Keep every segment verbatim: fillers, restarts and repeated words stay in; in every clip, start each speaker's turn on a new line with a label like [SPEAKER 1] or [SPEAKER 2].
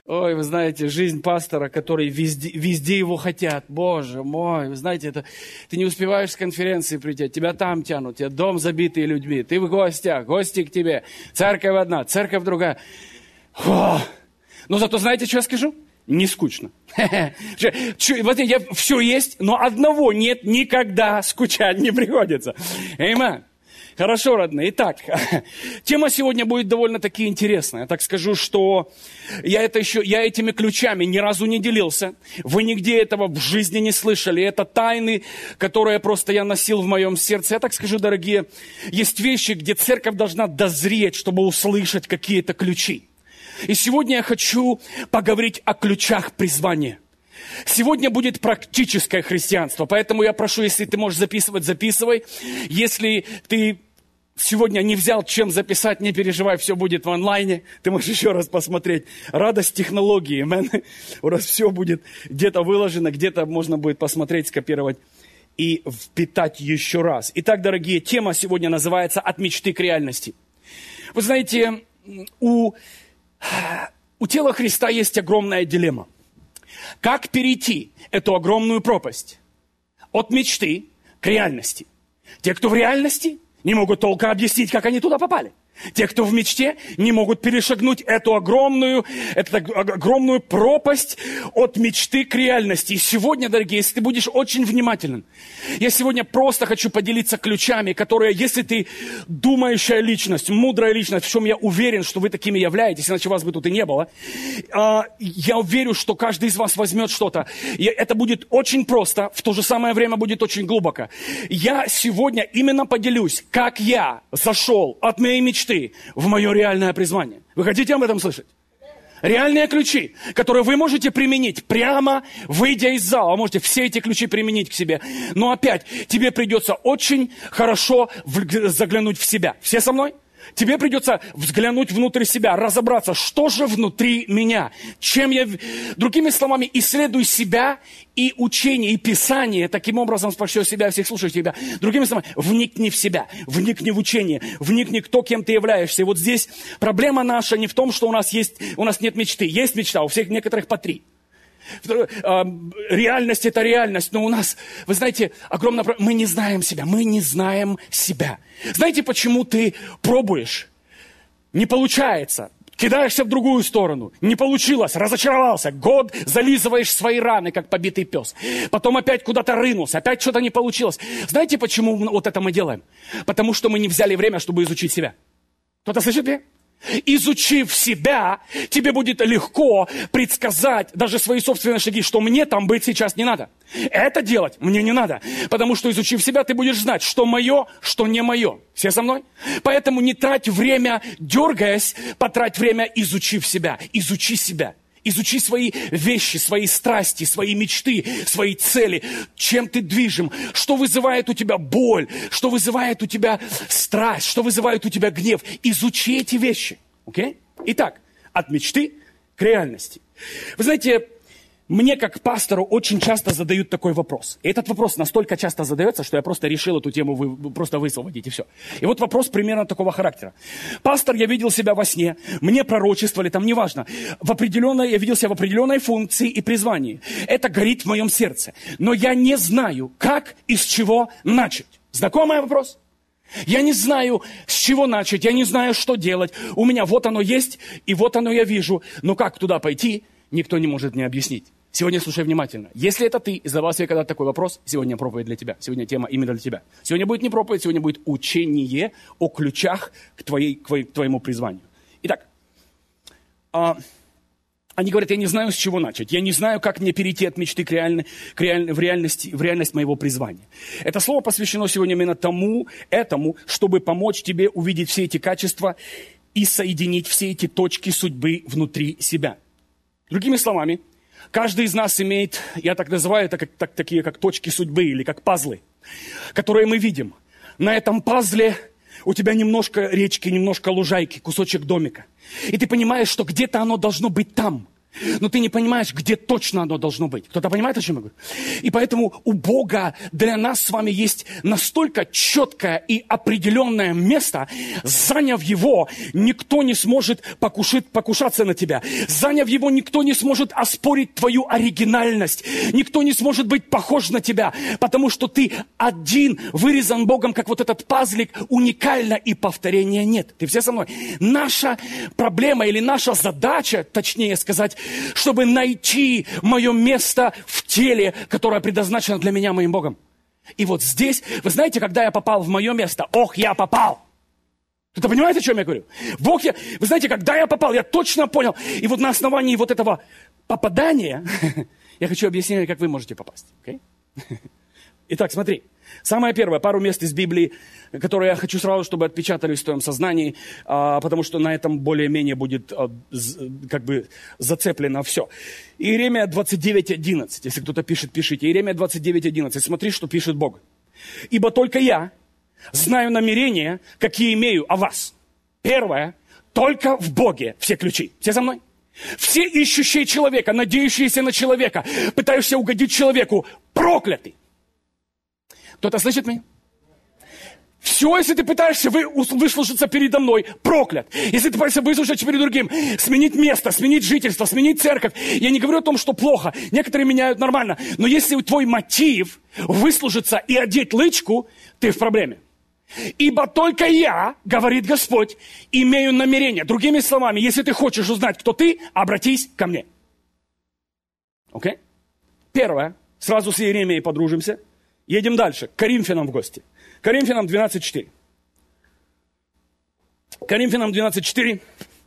[SPEAKER 1] Ой, вы знаете, жизнь пастора, который везде, везде его хотят. Боже мой, вы знаете, это ты не успеваешь с конференции прийти, тебя там тянут, тебя дом забитый людьми, ты в гостях, гости к тебе, церковь одна, церковь другая. Фу. Но зато знаете, что я скажу? Не скучно. Вот я, все есть, но одного нет, никогда скучать не приходится. Аминь. Хорошо, родные. Итак, тема сегодня будет довольно-таки интересная. Я так скажу, что я, это еще, я этими ключами ни разу не делился. Вы нигде этого в жизни не слышали. Это тайны, которые просто я носил в моем сердце. Я так скажу, дорогие, есть вещи, где церковь должна дозреть, чтобы услышать какие-то ключи. И сегодня я хочу поговорить о ключах призвания. Сегодня будет практическое христианство, поэтому я прошу, если ты можешь записывать, записывай. Если ты сегодня не взял, чем записать, не переживай, все будет в онлайне. Ты можешь еще раз посмотреть. Радость технологии, man. У нас все будет где-то выложено, где-то можно будет посмотреть, скопировать и впитать еще раз. Итак, дорогие, тема сегодня называется «От мечты к реальности». Вы знаете, у, у тела Христа есть огромная дилемма. Как перейти эту огромную пропасть от мечты к реальности? Те, кто в реальности, не могут толком объяснить, как они туда попали. Те, кто в мечте, не могут перешагнуть эту огромную, эту огромную пропасть от мечты к реальности. И сегодня, дорогие, если ты будешь очень внимателен, я сегодня просто хочу поделиться ключами, которые, если ты думающая личность, мудрая личность, в чем я уверен, что вы такими являетесь, иначе вас бы тут и не было, я верю, что каждый из вас возьмет что-то. И это будет очень просто, в то же самое время будет очень глубоко. Я сегодня именно поделюсь, как я зашел от моей мечты в мое реальное призвание. Вы хотите об этом слышать? Реальные ключи, которые вы можете применить прямо выйдя из зала. Вы можете все эти ключи применить к себе. Но опять, тебе придется очень хорошо заглянуть в себя. Все со мной? Тебе придется взглянуть внутрь себя, разобраться, что же внутри меня. Чем я... Другими словами, исследуй себя и учение, и Писание. Таким образом спасешь себя, всех слушающих тебя. Другими словами, вникни в себя, вникни в учение, вникни в то, кем ты являешься. И вот здесь проблема наша не в том, что у нас, есть, у нас нет мечты. Есть мечта, у всех некоторых по три. Реальность – это реальность, но у нас, вы знаете, огромное проблема. Мы не знаем себя, мы не знаем себя. Знаете, почему ты пробуешь? Не получается. Кидаешься в другую сторону. Не получилось, разочаровался. Год зализываешь свои раны, как побитый пес. Потом опять куда-то рынулся, опять что-то не получилось. Знаете, почему вот это мы делаем? Потому что мы не взяли время, чтобы изучить себя. Кто-то слышит меня? Изучив себя, тебе будет легко предсказать даже свои собственные шаги, что мне там быть сейчас не надо. Это делать мне не надо, потому что изучив себя, ты будешь знать, что мое, что не мое. Все со мной? Поэтому не трать время, дергаясь, потрать время, изучив себя. Изучи себя. Изучи свои вещи, свои страсти, свои мечты, свои цели. Чем ты движим? Что вызывает у тебя боль? Что вызывает у тебя страсть? Что вызывает у тебя гнев? Изучи эти вещи. Окей? Итак, от мечты к реальности. Вы знаете, мне как пастору очень часто задают такой вопрос. И этот вопрос настолько часто задается, что я просто решил эту тему вы, просто высвободить, и все. И вот вопрос примерно такого характера. Пастор, я видел себя во сне, мне пророчествовали, там неважно. В определенной, я видел себя в определенной функции и призвании. Это горит в моем сердце. Но я не знаю, как и с чего начать. Знакомый вопрос? Я не знаю, с чего начать, я не знаю, что делать. У меня вот оно есть, и вот оно я вижу. Но как туда пойти, никто не может мне объяснить. Сегодня слушай внимательно. Если это ты, и задавал себе когда-то такой вопрос, сегодня проповедь для тебя. Сегодня тема именно для тебя. Сегодня будет не проповедь, сегодня будет учение о ключах к, твоей, к твоему призванию. Итак, а, они говорят, я не знаю, с чего начать. Я не знаю, как мне перейти от мечты к реальной, к реаль, в, реальности, в реальность моего призвания. Это слово посвящено сегодня именно тому, этому, чтобы помочь тебе увидеть все эти качества и соединить все эти точки судьбы внутри себя. Другими словами, каждый из нас имеет, я так называю это, как, так, такие как точки судьбы или как пазлы, которые мы видим. На этом пазле у тебя немножко речки, немножко лужайки, кусочек домика. И ты понимаешь, что где-то оно должно быть там. но ты не понимаешь, где точно оно должно быть. Кто-то понимает, о чем я говорю? И поэтому у Бога для нас с вами есть настолько четкое и определенное место, заняв его, никто не сможет покушать, покушаться на тебя. Заняв его, никто не сможет оспорить твою оригинальность. Никто не сможет быть похож на тебя, потому что ты один, вырезан Богом, как вот этот пазлик, уникально, и повторения нет. Ты все со мной? Наша проблема или наша задача, точнее сказать, чтобы найти мое место в теле, которое предназначено для меня моим Богом. И вот здесь, вы знаете, когда я попал в мое место, ох, я попал. Кто-то понимает, о чем я говорю? Бог, я, вы знаете, когда я попал, я точно понял. И вот на основании вот этого попадания, я хочу объяснить, как вы можете попасть. Okay? Итак, смотри. Самое первое, пару мест из Библии, которые я хочу сразу, чтобы отпечатались в твоем сознании, а, потому что на этом более-менее будет а, з, как бы зацеплено все. Иеремия двадцать девять одиннадцать, если кто-то пишет, пишите. Иеремия двадцать девять одиннадцать, смотри, что пишет Бог. «Ибо только я знаю намерения, какие имею о вас». Первое, только в Боге все ключи. Все со мной? Все ищущие человека, надеющиеся на человека, пытающиеся угодить человеку, прокляты. Кто-то слышит меня? Все, если ты пытаешься вы, выслушаться передо мной, проклят. Если ты пытаешься выслушать перед другим, сменить место, сменить жительство, сменить церковь. Я не говорю о том, что плохо. Некоторые меняют нормально. Но если твой мотив выслужиться и одеть лычку, ты в проблеме. «Ибо только я, говорит Господь, имею намерение». Другими словами, если ты хочешь узнать, кто ты, обратись ко мне. Окей? Okay? Первое. Сразу с Иеремией подружимся. Едем дальше. К Коринфянам в гости. Коринфянам двенадцать четыре. Коринфянам двенадцать четыре.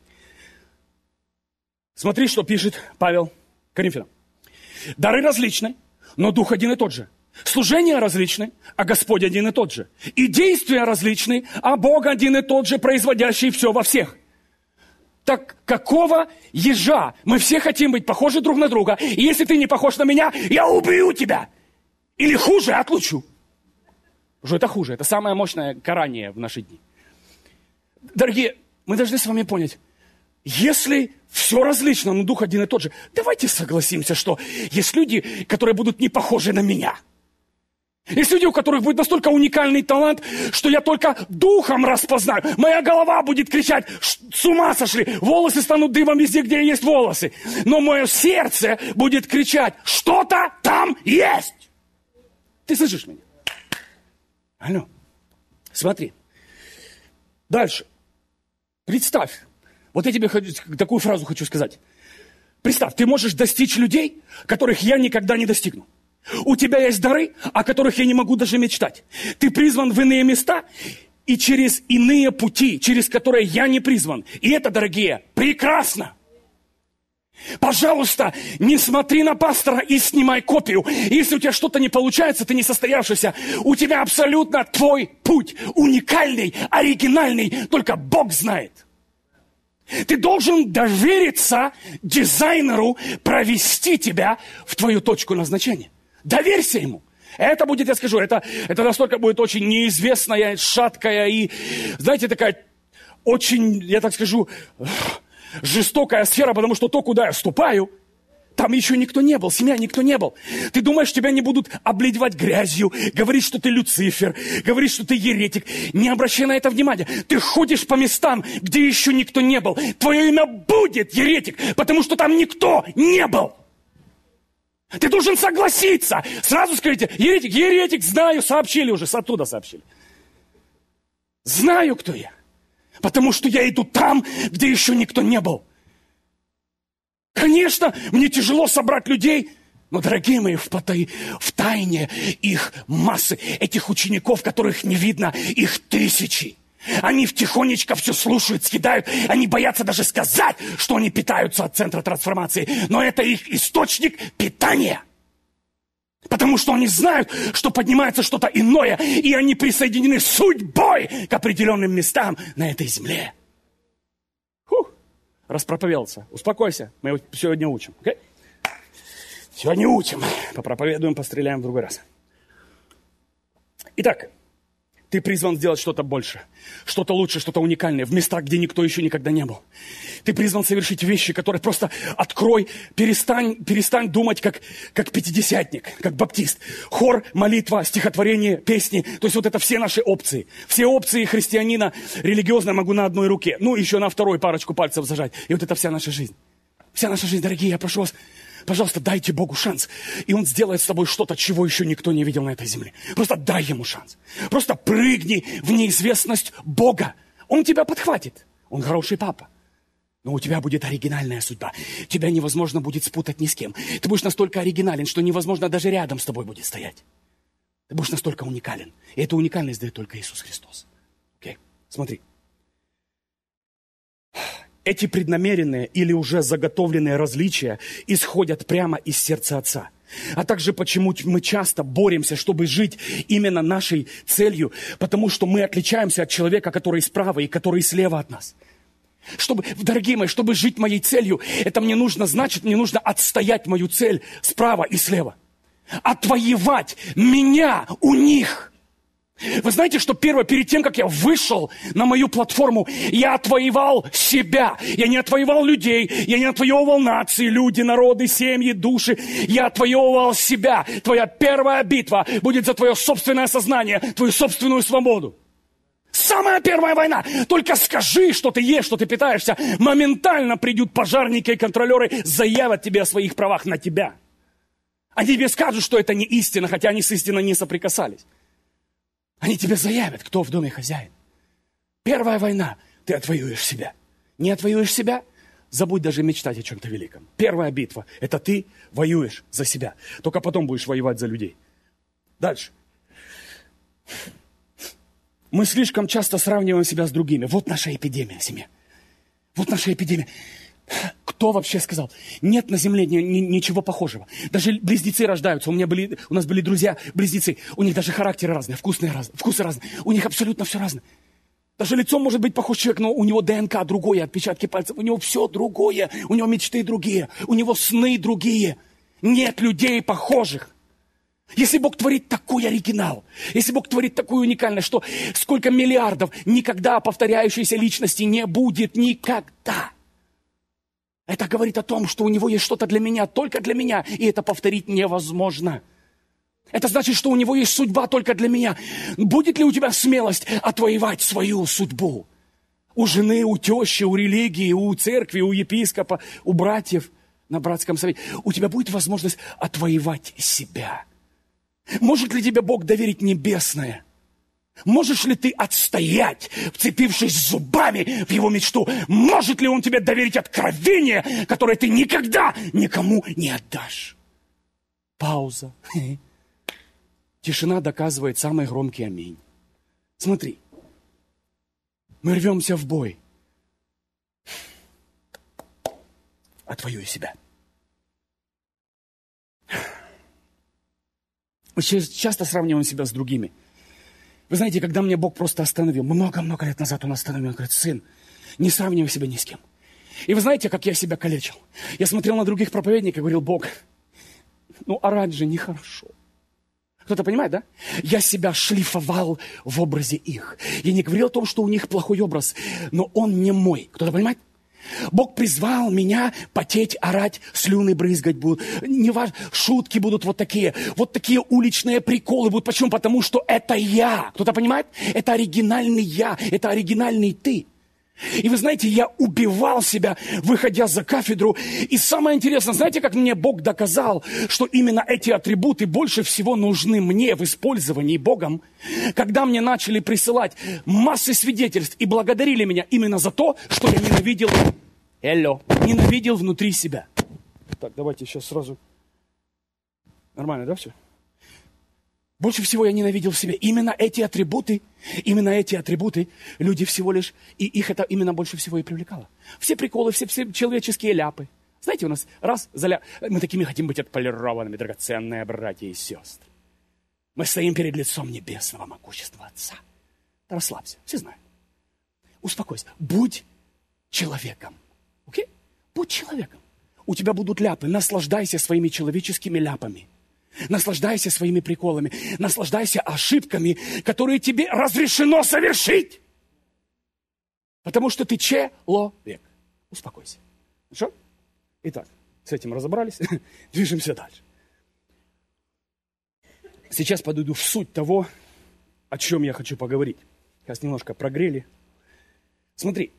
[SPEAKER 1] Смотри, что пишет Павел Коринфянам. «Дары различны, но Дух один и тот же. Служения различны, а Господь один и тот же. И действия различны, а Бог один и тот же, производящий все во всех». Так какого ежа? Мы все хотим быть похожи друг на друга. И если ты не похож на меня, я убью тебя. Или хуже, отлучу. Уже это хуже. Это самое мощное карание в наши дни. Дорогие, мы должны с вами понять, если все различно, но Дух один и тот же, давайте согласимся, что есть люди, которые будут не похожи на меня. Есть люди, у которых будет настолько уникальный талант, что я только духом распознаю. Моя голова будет кричать: с ума сошли, волосы станут дымом везде, где есть волосы. Но мое сердце будет кричать: что-то там есть. Ты слышишь меня? Алло. Смотри. Дальше. Представь. Вот я тебе хочу, такую фразу хочу сказать. Представь, ты можешь достичь людей, которых я никогда не достигну. У тебя есть дары, о которых я не могу даже мечтать. Ты призван в иные места и через иные пути, через которые я не призван. И это, дорогие, прекрасно. Пожалуйста, не смотри на пастора и снимай копию. Если у тебя что-то не получается, ты не состоявшийся. У тебя абсолютно твой путь. Уникальный, оригинальный. Только Бог знает. Ты должен довериться дизайнеру провести тебя в твою точку назначения. Доверься ему. Это будет, я скажу, это, это настолько будет очень неизвестная, шаткая и, знаете, такая очень, я так скажу, жестокая сфера, потому что то, куда я ступаю, там еще никто не был, семья никто не был. Ты думаешь, тебя не будут обливать грязью, говорить, что ты Люцифер, говорить, что ты еретик. Не обращай на это внимания. Ты ходишь по местам, где еще никто не был. Твое имя будет еретик, потому что там никто не был. Ты должен согласиться. Сразу скажите: еретик, еретик, знаю, сообщили уже, оттуда сообщили. Знаю, кто я. Потому что я иду там, где еще никто не был. Конечно, мне тяжело собрать людей, но, дорогие мои, в, потай, в тайне их массы, этих учеников, которых не видно, их тысячи. Они тихонечко все слушают, съедают, они боятся даже сказать, что они питаются от центра трансформации, но это их источник питания. Потому что они знают, что поднимается что-то иное, и они присоединены судьбой к определенным местам на этой земле. Фух, распроповедовался. Успокойся, мы его сегодня учим. Okay? Сегодня учим. Попроповедуем, постреляем в другой раз. Итак, Ты призван сделать что-то больше, что-то лучше, что-то уникальное, в местах, где никто еще никогда не был. Ты призван совершить вещи, которые просто открой, перестань, перестань думать как, как пятидесятник, как баптист. Хор, молитва, стихотворение, песни. То есть вот это все наши опции. Все опции христианина религиозно могу на одной руке. Ну, еще на второй парочку пальцев зажать. И вот это вся наша жизнь. Вся наша жизнь, дорогие, я прошу вас, пожалуйста, дайте Богу шанс. И Он сделает с тобой что-то, чего еще никто не видел на этой земле. Просто дай Ему шанс. Просто прыгни в неизвестность Бога. Он тебя подхватит. Он хороший папа. Но у тебя будет оригинальная судьба. Тебя невозможно будет спутать ни с кем. Ты будешь настолько оригинален, что невозможно даже рядом с тобой будет стоять. Ты будешь настолько уникален. И эту уникальность дает только Иисус Христос. Окей? Смотри. Эти преднамеренные или уже заготовленные различия исходят прямо из сердца Отца. А также почему мы часто боремся, чтобы жить именно нашей целью, потому что мы отличаемся от человека, который справа и который слева от нас. Чтобы, дорогие мои, чтобы жить моей целью, это мне нужно, значит, мне нужно отстоять мою цель справа и слева. Отвоевать меня у них. Вы знаете, что первое, перед тем, как я вышел на мою платформу, я отвоевал себя. Я не отвоевал людей, я не отвоевывал нации, люди, народы, семьи, души. Я отвоевывал себя. Твоя первая битва будет за твое собственное сознание, твою собственную свободу. Самая первая война. Только скажи, что ты ешь, что ты питаешься. Моментально придут пожарники и контролеры, заявят тебе о своих правах на тебя. Они тебе скажут, что это не истина, хотя они с истиной не соприкасались. Они тебе заявят, кто в доме хозяин. Первая война, ты отвоюешь себя. Не отвоюешь себя, забудь даже мечтать о чем-то великом. Первая битва, это ты воюешь за себя. Только потом будешь воевать за людей. Дальше. Мы слишком часто сравниваем себя с другими. Вот наша эпидемия в семье. Вот наша эпидемия. Кто вообще сказал? Нет на земле ни, ни, ничего похожего. Даже близнецы рождаются. У меня были, у нас были друзья-близнецы. У них даже характеры разные, вкусные разные, вкусы разные. У них абсолютно все разное. Даже лицом может быть похож человек, но у него ДНК другое, отпечатки пальцев. У него все другое. У него мечты другие. У него сны другие. Нет людей похожих. Если Бог творит такой оригинал, если Бог творит такую уникальность, что сколько миллиардов никогда повторяющейся личности не будет никогда. Это говорит о том, что у него есть что-то для меня, только для меня, и это повторить невозможно. Это значит, что у него есть судьба только для меня. Будет ли у тебя смелость отвоевать свою судьбу? У жены, у тещи, у религии, у церкви, у епископа, у братьев на братском совете. У тебя будет возможность отвоевать себя. Может ли тебе Бог доверить небесное? Можешь ли ты отстоять, вцепившись зубами в его мечту? Может ли он тебе доверить откровение, которое ты никогда никому не отдашь? Пауза. Тишина доказывает самый громкий аминь. Смотри. Мы рвемся в бой. Отвоюй себя. Мы часто сравниваем себя с другими. Вы знаете, когда меня Бог просто остановил, много-много лет назад Он остановил, Он говорит: сын, не сравнивай себя ни с кем. И вы знаете, как я себя калечил? Я смотрел на других проповедников и говорил: Бог, ну орать же нехорошо. Кто-то понимает, да? Я себя шлифовал в образе их. Я не говорил о том, что у них плохой образ, но он не мой. Кто-то понимает? Бог призвал меня потеть, орать, слюны брызгать будут. Неважно, шутки будут вот такие. Вот такие уличные приколы будут. Почему? Потому что это я. Кто-то понимает? Это оригинальный я. Это оригинальный ты. И вы знаете, я убивал себя, выходя за кафедру. И самое интересное, знаете, как мне Бог доказал, что именно эти атрибуты больше всего нужны мне в использовании Богом, когда мне начали присылать массы свидетельств и благодарили меня именно за то, что я ненавидел, hello, ненавидел внутри себя. Так, давайте сейчас сразу. Нормально, да, все? Больше всего я ненавидел в себе именно эти атрибуты, именно эти атрибуты, люди всего лишь, и их это именно больше всего и привлекало. Все приколы, все, все человеческие ляпы. Знаете, у нас раз заля... Мы такими хотим быть отполированными, драгоценные братья и сестры. Мы стоим перед лицом небесного могущества Отца. Да расслабься, все знают. Успокойся, будь человеком. Окей? Будь человеком. У тебя будут ляпы, наслаждайся своими человеческими ляпами. Наслаждайся своими приколами. Наслаждайся ошибками, которые тебе разрешено совершить. Потому что ты человек. Успокойся. Хорошо? Итак, с этим разобрались. Движемся дальше. Сейчас подойду в суть того, о чем я хочу поговорить. Сейчас немножко прогрели. Смотри.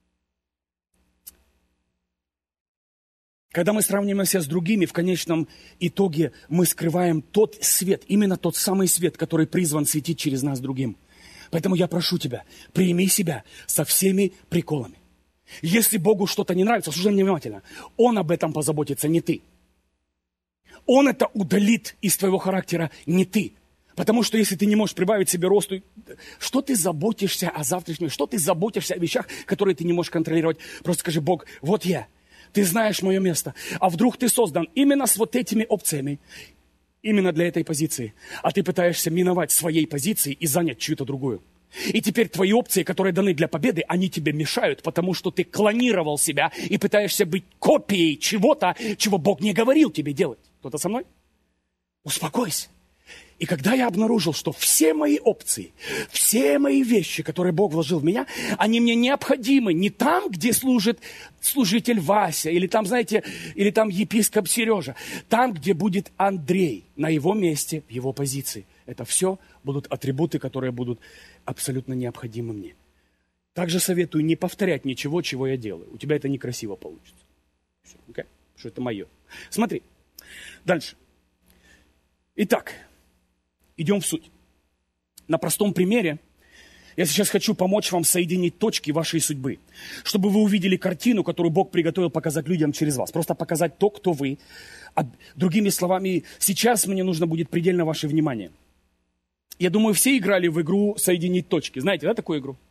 [SPEAKER 1] Когда мы сравниваем себя с другими, в конечном итоге мы скрываем тот свет, именно тот самый свет, который призван светить через нас другим. Поэтому я прошу тебя, прими себя со всеми приколами. Если Богу что-то не нравится, слушай меня внимательно, Он об этом позаботится, не ты. Он это удалит из твоего характера, не ты. Потому что если ты не можешь прибавить себе росту, что ты заботишься о завтрашнем, что ты заботишься о вещах, которые ты не можешь контролировать, просто скажи: Бог, вот я. Ты знаешь мое место. А вдруг ты создан именно с вот этими опциями, именно для этой позиции. А ты пытаешься миновать своей позиции и занять чью-то другую. И теперь твои опции, которые даны для победы, они тебе мешают, потому что ты клонировал себя и пытаешься быть копией чего-то, чего Бог не говорил тебе делать. Кто-то со мной? Успокойся. И когда я обнаружил, что все мои опции, все мои вещи, которые Бог вложил в меня, они мне необходимы не там, где служит служитель Вася, или там, знаете, или там епископ Сережа, там, где будет Андрей, на его месте, в его позиции. Это все будут атрибуты, которые будут абсолютно необходимы мне. Также советую не повторять ничего, чего я делаю. У тебя это некрасиво получится. Все, okay? Потому что это мое. Смотри, дальше. Итак, идем в суть. На простом примере я сейчас хочу помочь вам соединить точки вашей судьбы, чтобы вы увидели картину, которую Бог приготовил показать людям через вас. Просто показать то, кто вы. А другими словами, сейчас мне нужно будет предельно ваше внимание. Я думаю, все играли в игру «Соединить точки». Знаете, да, такую игру?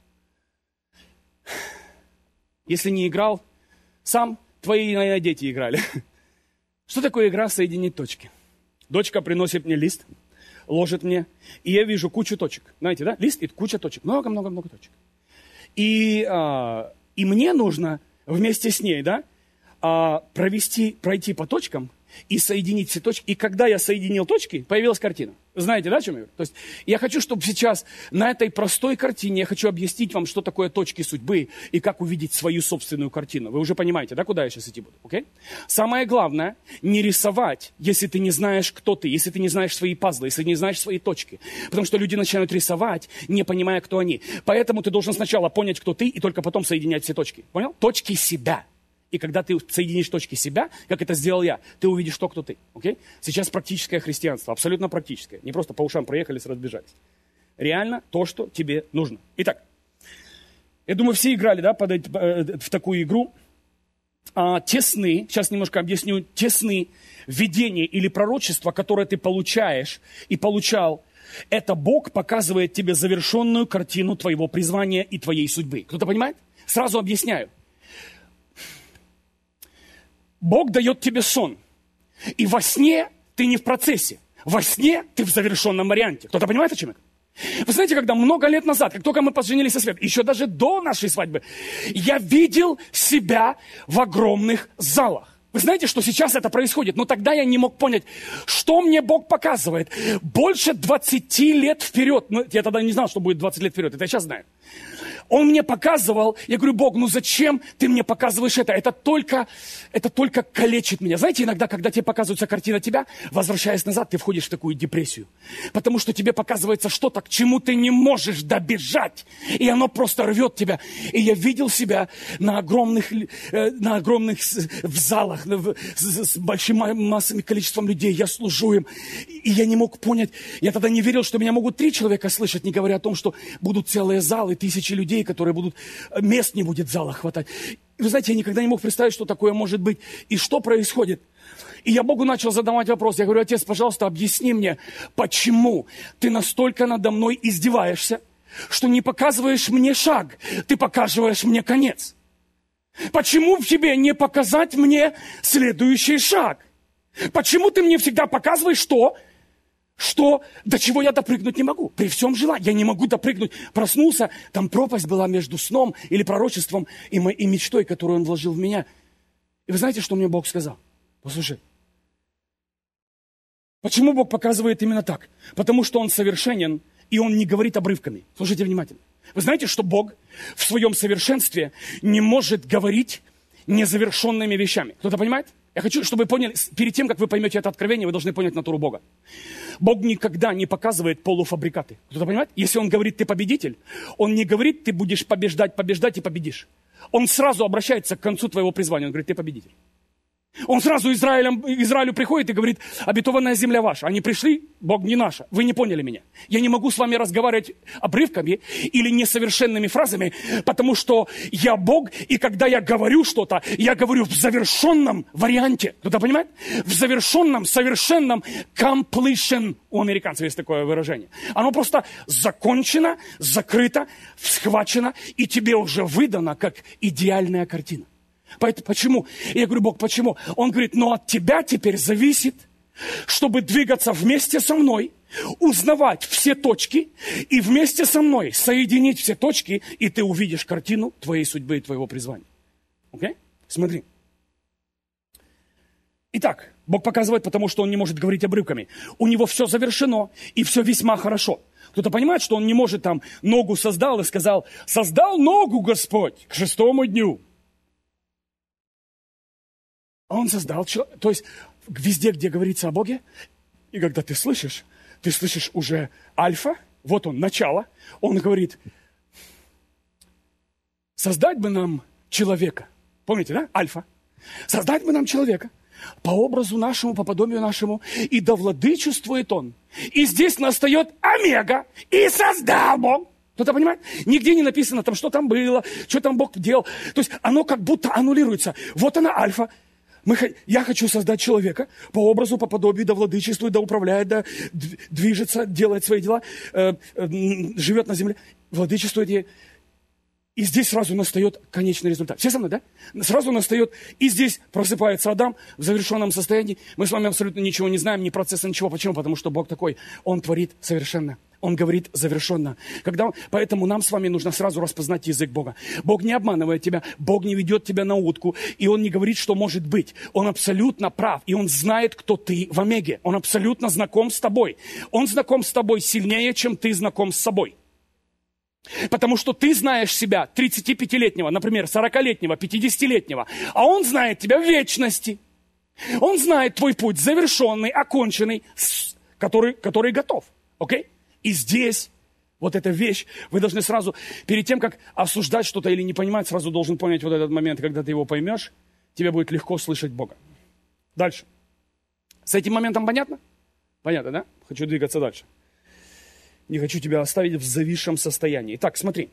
[SPEAKER 1] Если не играл, сам твои, наверное, дети играли. Что такое игра «Соединить точки»? Дочка приносит мне лист, ложит мне, и я вижу кучу точек. Знаете, да? Лист и куча точек. Много-много-много точек. И, а, и мне нужно вместе с ней, да, а, провести, пройти по точкам и соединить все точки. И когда я соединил точки, появилась картина. Знаете, да, о чем я говорю? То есть я хочу, чтобы сейчас на этой простой картине я хочу объяснить вам, что такое точки судьбы и как увидеть свою собственную картину. Вы уже понимаете, да, куда я сейчас идти буду? Okay? Самое главное, не рисовать, если ты не знаешь, кто ты, если ты не знаешь свои пазлы, если не знаешь свои точки. Потому что люди начинают рисовать, не понимая, кто они. Поэтому ты должен сначала понять, кто ты, и только потом соединять все точки. Понял? Точки себя. И когда ты соединишь точки себя, как это сделал я, ты увидишь то, кто ты. Okay? Сейчас практическое христианство, абсолютно практическое. Не просто по ушам проехались, разбежались. Реально то, что тебе нужно. Итак, я думаю, все играли, да, под, э, в такую игру. А, тесны, сейчас немножко объясню, тесны видения или пророчества, которое ты получаешь и получал, это Бог показывает тебе завершенную картину твоего призвания и твоей судьбы. Кто-то понимает? Сразу объясняю. Бог дает тебе сон. И во сне ты не в процессе. Во сне ты в завершенном варианте. Кто-то понимает, о чем это? Вы знаете, когда много лет назад, как только мы поженились со Светой, еще даже до нашей свадьбы, я видел себя в огромных залах. Вы знаете, что сейчас это происходит? Но тогда я не мог понять, что мне Бог показывает. Больше двадцати лет вперед. Ну, я тогда не знал, что будет двадцать лет вперед. Это я сейчас знаю. Он мне показывал, я говорю: Бог, ну зачем ты мне показываешь это? Это только, это только калечит меня. Знаете, иногда, когда тебе показывается картина тебя, возвращаясь назад, ты входишь в такую депрессию. Потому что тебе показывается что-то, к чему ты не можешь добежать. И оно просто рвет тебя. И я видел себя на огромных, на огромных в залах, с большим массами, количеством людей. Я служу им. И я не мог понять. Я тогда не верил, что меня могут три человека слышать, не говоря о том, что будут целые залы, тысячи людей, которые будут, мест не будет в залах хватать. И вы знаете, я никогда не мог представить, что такое может быть. И что происходит? И я Богу начал задавать вопрос. Я говорю: Отец, пожалуйста, объясни мне, почему ты настолько надо мной издеваешься, что не показываешь мне шаг, ты показываешь мне конец. Почему в тебе не показать мне следующий шаг? Почему ты мне всегда показываешь, что... Что, до чего я допрыгнуть не могу? При всем желании. Я не могу допрыгнуть. Проснулся, там пропасть была между сном или пророчеством и, мо- и мечтой, которую Он вложил в меня. И вы знаете, что мне Бог сказал? Послушай,
[SPEAKER 2] Почему Бог показывает именно так? Потому что Он совершенен, и Он не говорит обрывками. Слушайте внимательно. Вы знаете, что Бог в своем совершенстве не может говорить незавершенными вещами. Кто-то понимает? Я хочу, чтобы вы поняли, перед тем, как вы поймете это откровение, вы должны понять натуру Бога. Бог никогда не показывает полуфабрикаты. Кто-то понимает? Если Он говорит, ты победитель, Он не говорит, ты будешь побеждать, побеждать и победишь. Он сразу обращается к концу твоего призвания. Он говорит, ты победитель. Он сразу Израилем, Израилю приходит и говорит, обетованная земля ваша. Они пришли, Бог не наша. Вы не поняли меня. Я не могу с вами разговаривать обрывками или несовершенными фразами, потому что я Бог, и когда я говорю что-то, я говорю в завершенном варианте. Кто-то понимает? В завершенном, совершенном completion. У американцев есть такое выражение. Оно просто закончено, закрыто, схвачено, и тебе уже выдано как идеальная картина. Поэтому, почему? Я говорю, Бог, почему? Он говорит, но от тебя теперь зависит, чтобы двигаться вместе со мной, узнавать все точки и вместе со мной соединить все точки, и ты увидишь картину твоей судьбы и твоего призвания. Окей? Okay? Смотри. Итак, Бог показывает, потому что Он не может говорить обрывками. У Него все завершено, и все весьма хорошо. Кто-то понимает, что Он не может там ногу создал и сказал, создал ногу Господь к шестому дню. Он создал человека. То есть везде, где говорится о Боге, и когда ты слышишь, ты слышишь уже альфа, вот он, начало. Он говорит, создать бы нам человека. Помните, да? Альфа. Создать бы нам человека по образу нашему, по подобию нашему, и да владычествует он. И здесь настает омега, и создал Бог. Кто-то понимает? Нигде не написано, там, что там было, что там Бог делал. То есть оно как будто аннулируется. Вот она альфа. Мы, я хочу создать человека по образу, по подобию, да владычествует, да управляет, да движется, делает свои дела, э, э, живет на земле, владычествует ей. И здесь сразу настает конечный результат. Все со мной, да? Сразу настает, и здесь просыпается Адам в завершенном состоянии. Мы с вами абсолютно ничего не знаем, ни процесса, ничего. Почему? Потому что Бог такой, Он творит совершенно. Он говорит завершенно. Когда, поэтому нам с вами нужно сразу распознать язык Бога. Бог не обманывает тебя, Бог не ведет тебя на утку, и Он не говорит, что может быть. Он абсолютно прав, и Он знает, кто ты в омеге. Он абсолютно знаком с тобой. Он знаком с тобой сильнее, чем ты знаком с собой. Потому что ты знаешь себя тридцатипятилетнего, например, сорокалетнего, пятидесятилетнего, а Он знает тебя в вечности. Он знает твой путь завершенный, оконченный, который, который готов. Окей? И здесь вот эта вещь, вы должны сразу, перед тем, как осуждать что-то или не понимать, сразу должен понять вот этот момент, когда ты его поймешь, тебе будет легко слышать Бога. Дальше. С этим моментом понятно? Понятно, да? Хочу двигаться дальше. Не хочу тебя оставить в зависшем состоянии. Итак, смотри.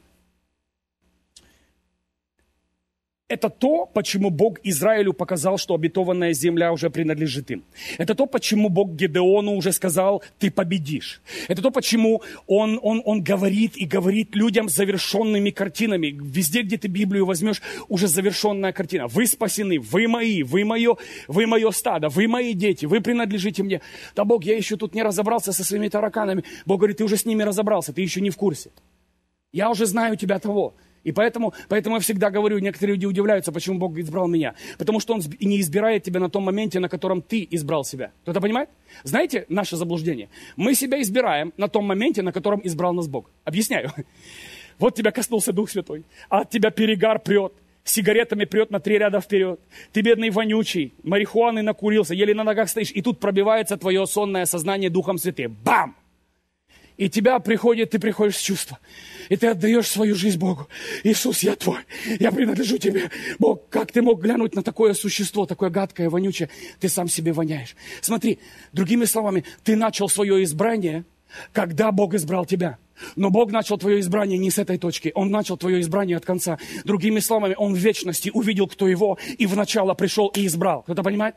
[SPEAKER 2] Это то, почему Бог Израилю показал, что обетованная земля уже принадлежит им. Это то, почему Бог Гедеону уже сказал, ты победишь. Это то, почему Он, он, он говорит и говорит людям завершенными картинами. Везде, где ты Библию возьмешь, уже завершенная картина. Вы спасены, вы мои, вы мое, вы мое стадо, вы мои дети, вы принадлежите мне. Да, Бог, я еще тут не разобрался со своими тараканами. Бог говорит, ты уже с ними разобрался, ты еще не в курсе. Я уже знаю тебя того. И поэтому, поэтому я всегда говорю, некоторые люди удивляются, почему Бог избрал меня. Потому что Он не избирает тебя на том моменте, на котором ты избрал себя. Кто-то понимает? Знаете наше заблуждение? Мы себя избираем на том моменте, на котором избрал нас Бог. Объясняю. Вот тебя коснулся Дух Святой, а от тебя перегар прет, сигаретами прет на три ряда вперед. Ты бедный вонючий, марихуаны накурился, еле на ногах стоишь, и тут пробивается твое сонное сознание Духом Святым. Бам! И тебя приходит, ты приходишь с чувства. И ты отдаешь свою жизнь Богу. Иисус, я твой. Я принадлежу тебе. Бог, как ты мог глянуть на такое существо, такое гадкое, вонючее? Ты сам себе воняешь. Смотри, другими словами, ты начал свое избрание, когда Бог избрал тебя. Но Бог начал твое избрание не с этой точки. Он начал твое избрание от конца. Другими словами, Он в вечности увидел, кто Его, и в начало пришел и избрал. Кто-то понимает?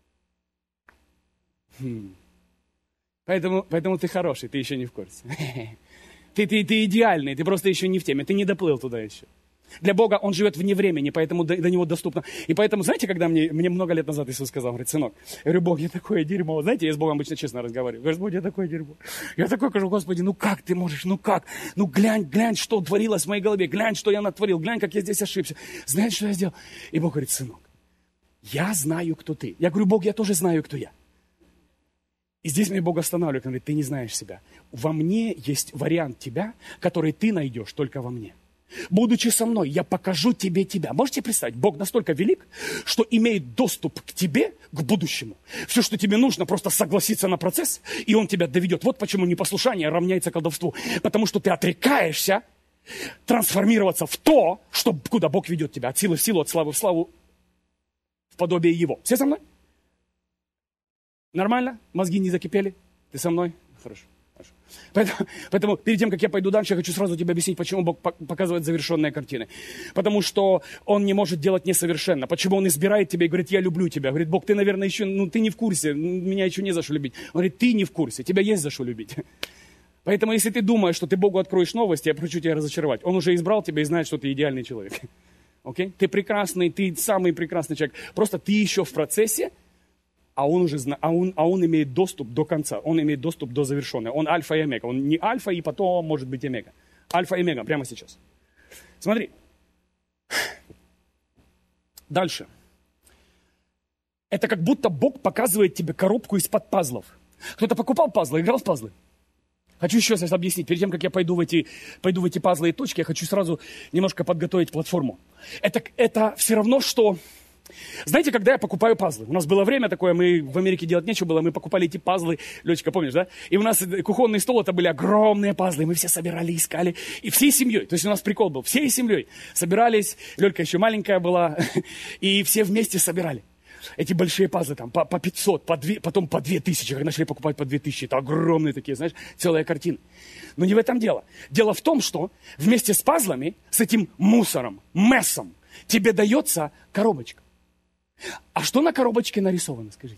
[SPEAKER 2] Хм. Поэтому, поэтому ты хороший, ты еще не в курсе. Ты, ты, ты идеальный, ты просто еще не в теме, ты не доплыл туда еще. Для Бога Он живет вне времени, поэтому до, до Него доступно. И поэтому, знаете, когда мне, мне много лет назад Иисус сказал, говорит, сынок, я говорю, Бог, я такое дерьмо. Знаете, я с Богом обычно честно разговариваю. Господь, я такое дерьмо. Я такой говорю, Господи, ну как ты можешь, ну как? Ну глянь, глянь, что творилось в моей голове, глянь, что я натворил, глянь, как я здесь ошибся. Знаешь, что я сделал? И Бог говорит, сынок, я знаю, кто ты. Я говорю, Бог, я тоже знаю, кто я. И здесь меня Бог останавливает, он говорит, ты не знаешь себя. Во мне есть вариант тебя, который ты найдешь только во мне. Будучи со мной, я покажу тебе тебя. Можете представить, Бог настолько велик, что имеет доступ к тебе, к будущему. Все, что тебе нужно, просто согласиться на процесс, и Он тебя доведет. Вот почему непослушание равняется колдовству. Потому что ты отрекаешься трансформироваться в то, что, куда Бог ведет тебя. От силы в силу, от славы в славу, в подобие Его. Все со мной? Нормально? Мозги не закипели? Ты со мной? Хорошо. хорошо. Поэтому, поэтому перед тем, как я пойду дальше, я хочу сразу тебе объяснить, почему Бог показывает завершенные картины. Потому что Он не может делать несовершенно. Почему Он избирает тебя и говорит, я люблю тебя. Говорит, Бог, ты, наверное, еще, ну, ты не в курсе, меня еще не за что любить. Он говорит, ты не в курсе, тебя есть за что любить. Поэтому, если ты думаешь, что ты Богу откроешь новости, я хочу тебя разочаровать. Он уже избрал тебя и знает, что ты идеальный человек. Окей? Ты прекрасный, ты самый прекрасный человек. Просто ты еще в процессе, а он уже зна... а он, а он имеет доступ до конца. Он имеет доступ до завершенного. Он альфа и омега. Он не альфа и потом может быть омега. Альфа и омега прямо сейчас. Смотри. Дальше. Это как будто Бог показывает тебе коробку из-под пазлов. Кто-то покупал пазлы, играл в пазлы? Хочу еще раз объяснить. Перед тем, как я пойду в эти, пойду в эти пазлы и точки, я хочу сразу немножко подготовить платформу. Это, это все равно, что... Знаете, когда я покупаю пазлы? У нас было время такое, мы в Америке делать нечего было, мы покупали эти пазлы. Лёчка, помнишь, да? И у нас кухонный стол, это были огромные пазлы. Мы все собирали, искали. И всей семьей, то есть у нас прикол был, всей семьей собирались. Лёлька еще маленькая была. И все вместе собирали. Эти большие пазлы, там, по, по пятьсот, по две, потом по две тысячи, как начали покупать по две тысячи, это огромные такие, знаешь, целая картина. Но не в этом дело. Дело в том, что вместе с пазлами, с этим мусором, мессом, тебе дается коробочка. А что на коробочке нарисовано, скажите?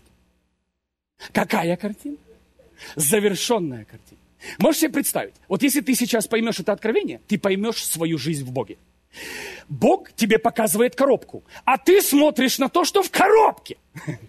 [SPEAKER 2] Какая картина? Завершенная картина. Можешь себе представить, вот если ты сейчас поймешь это откровение, ты поймешь свою жизнь в Боге. Бог тебе показывает коробку, а ты смотришь на то, что в коробке.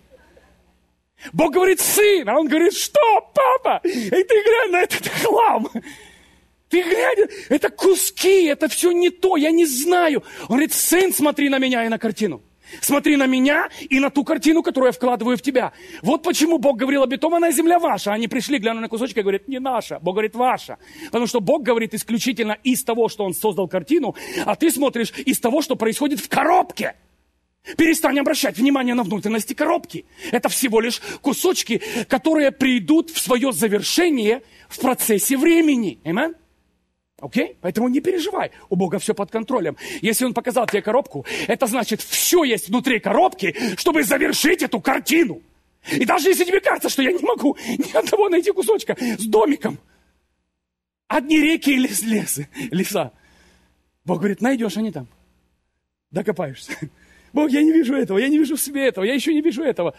[SPEAKER 2] Бог говорит, сын, а он говорит, что, папа? И ты глянь на этот хлам. Ты глянь, это куски, это все не то, я не знаю. Он говорит, сын, смотри на меня и на картину. Смотри на меня и на ту картину, которую я вкладываю в тебя. Вот почему Бог говорил, обетованная земля ваша. Они пришли, глянули на кусочки и говорят, не наша. Бог говорит, ваша. Потому что Бог говорит исключительно из того, что Он создал картину, а ты смотришь из того, что происходит в коробке. Перестань обращать внимание на внутренности коробки. Это всего лишь кусочки, которые придут в свое завершение в процессе времени. Аминь? Окей? Поэтому не переживай. У Бога все под контролем. Если Он показал тебе коробку, это значит, все есть внутри коробки, чтобы завершить эту картину. И даже если тебе кажется, что я не могу ни одного найти кусочка с домиком. Одни реки и лес, лесы, леса. Бог говорит, найдешь, они там. Докопаешься. Бог, я не вижу этого, я не вижу в себе этого, я еще не вижу этого.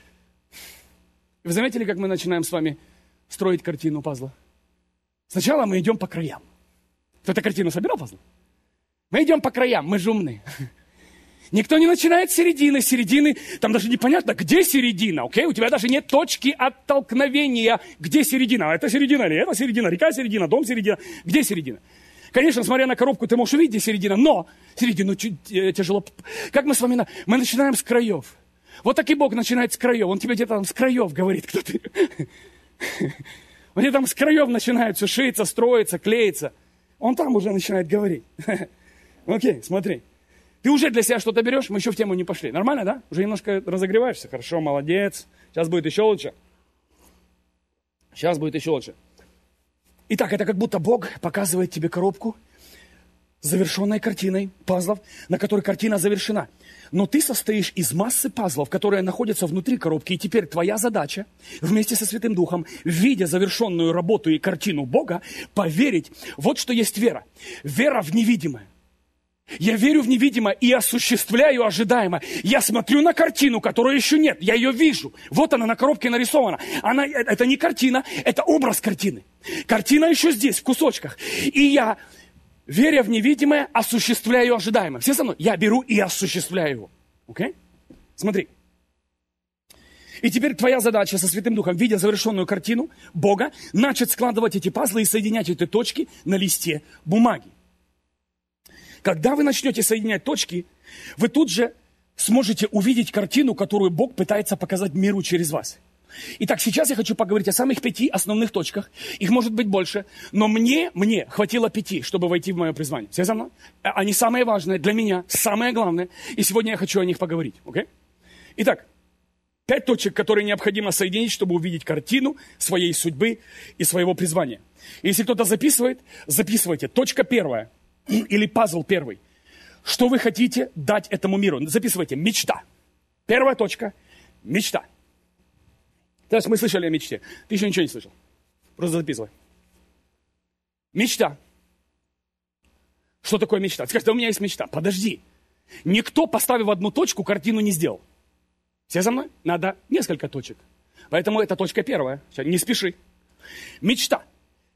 [SPEAKER 2] Вы заметили, как мы начинаем с вами строить картину пазла? Сначала мы идем по краям. Кто-то картину собирал пазл? Мы идем по краям, мы же умные. Никто не начинает с середины. Середины, там даже непонятно, где середина, окей? У тебя даже нет точки оттолкновения. Где середина? Это середина или это середина? Река середина, дом середина. Где середина? Конечно, смотря на коробку, ты можешь увидеть, где середина, но середину тяжело. Как мы с вами, мы начинаем с краев. Вот так и Бог начинает с краев. Он тебе где-то там с краев говорит, кто ты. Он тебе там с краев начинает все шиться, строиться, клеиться. Он там уже начинает говорить. Окей, смотри. Ты уже для себя что-то берешь, мы еще в тему не пошли. Нормально, да? Уже немножко разогреваешься. Хорошо, молодец. Сейчас будет еще лучше. Сейчас будет еще лучше. Итак, это как будто Бог показывает тебе коробку с завершенной картиной пазлов, на которой картина завершена. Но ты состоишь из массы пазлов, которые находятся внутри коробки. И теперь твоя задача вместе со Святым Духом, видя завершенную работу и картину Бога, поверить. Вот что есть вера. Вера в невидимое. Я верю в невидимое и осуществляю ожидаемое. Я смотрю на картину, которой еще нет. Я ее вижу. Вот она на коробке нарисована. Она, это не картина, это образ картины. Картина еще здесь, в кусочках. И я... веря в невидимое, осуществляю ожидаемое. Все со мной? Я беру и осуществляю его. Окей? Okay? Смотри. И теперь твоя задача со Святым Духом, видя завершенную картину Бога, начать складывать эти пазлы и соединять эти точки на листе бумаги. Когда вы начнете соединять точки, вы тут же сможете увидеть картину, которую Бог пытается показать миру через вас. Итак, сейчас я хочу поговорить о самых пяти основных точках. Их может быть больше, но мне, мне хватило пяти, чтобы войти в мое призвание. Все за мной? Они самые важные для меня, самое главное. И сегодня я хочу о них поговорить. Okay? Итак, пять точек, которые необходимо соединить, чтобы увидеть картину своей судьбы и своего призвания. Если кто-то записывает, записывайте. Точка первая или пазл первый. Что вы хотите дать этому миру? Записывайте. Мечта. Первая точка. Мечта. То есть мы слышали о мечте. Ты еще ничего не слышал. Просто записывай. Мечта. Что такое мечта? Скажи, да у меня есть мечта. Подожди. Никто, поставив одну точку, картину не сделал. Все за мной? Надо несколько точек. Поэтому это точка первая. Сейчас, не спеши. Мечта.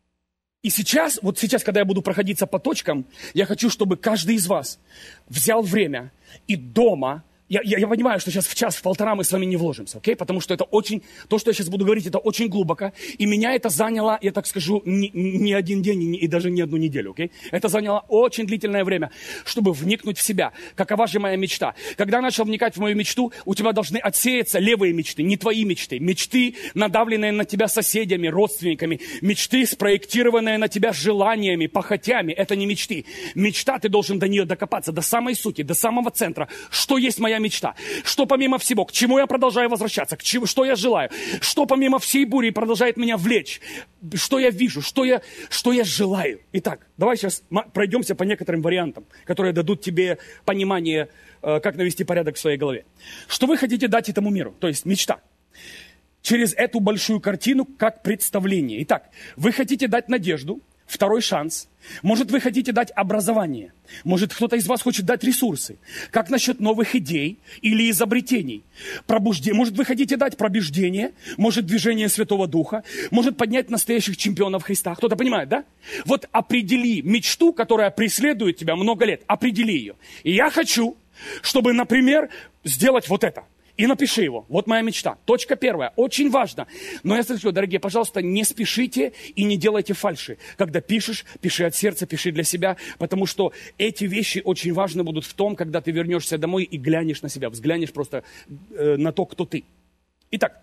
[SPEAKER 2] И сейчас, вот сейчас, когда я буду проходиться по точкам, я хочу, чтобы каждый из вас взял время и дома... Я, я, я понимаю, что сейчас в час, в полтора мы с вами не вложимся, окей? Потому что это очень, то, что я сейчас буду говорить, это очень глубоко. И меня это заняло, я так скажу, не, не один день и, и даже не одну неделю, окей? Это заняло очень длительное время, чтобы вникнуть в себя. Какова же моя мечта? Когда я начал вникать в мою мечту, у тебя должны отсеяться левые мечты, не твои мечты. Мечты, надавленные на тебя соседями, родственниками. Мечты, спроектированные на тебя желаниями, похотями. Это не мечты. Мечта, ты должен до нее докопаться, до самой сути, до самого центра. Что есть моя мечта? Что помимо всего, к чему я продолжаю возвращаться, к чему, что я желаю, что помимо всей бури продолжает меня влечь, что я вижу, что я, что я желаю. Итак, давай сейчас пройдемся по некоторым вариантам, которые дадут тебе понимание, как навести порядок в своей голове. Что вы хотите дать этому миру? То есть мечта. Через эту большую картину как представление. Итак, вы хотите дать надежду, второй шанс. Может, вы хотите дать образование. Может, кто-то из вас хочет дать ресурсы. Как насчет новых идей или изобретений? Пробуждение. Может, вы хотите дать пробуждение. Может, движение Святого Духа. Может, поднять настоящих чемпионов Христа. Кто-то понимает, да? Вот определи мечту, которая преследует тебя много лет. Определи ее. И я хочу, чтобы, например, сделать вот это. И напиши его. Вот моя мечта. Точка первая. Очень важно. Но я скажу, дорогие, пожалуйста, не спешите и не делайте фальши. Когда пишешь, пиши от сердца, пиши для себя. Потому что эти вещи очень важны будут в том, когда ты вернешься домой и глянешь на себя. Взглянешь просто э, на то, кто ты. Итак,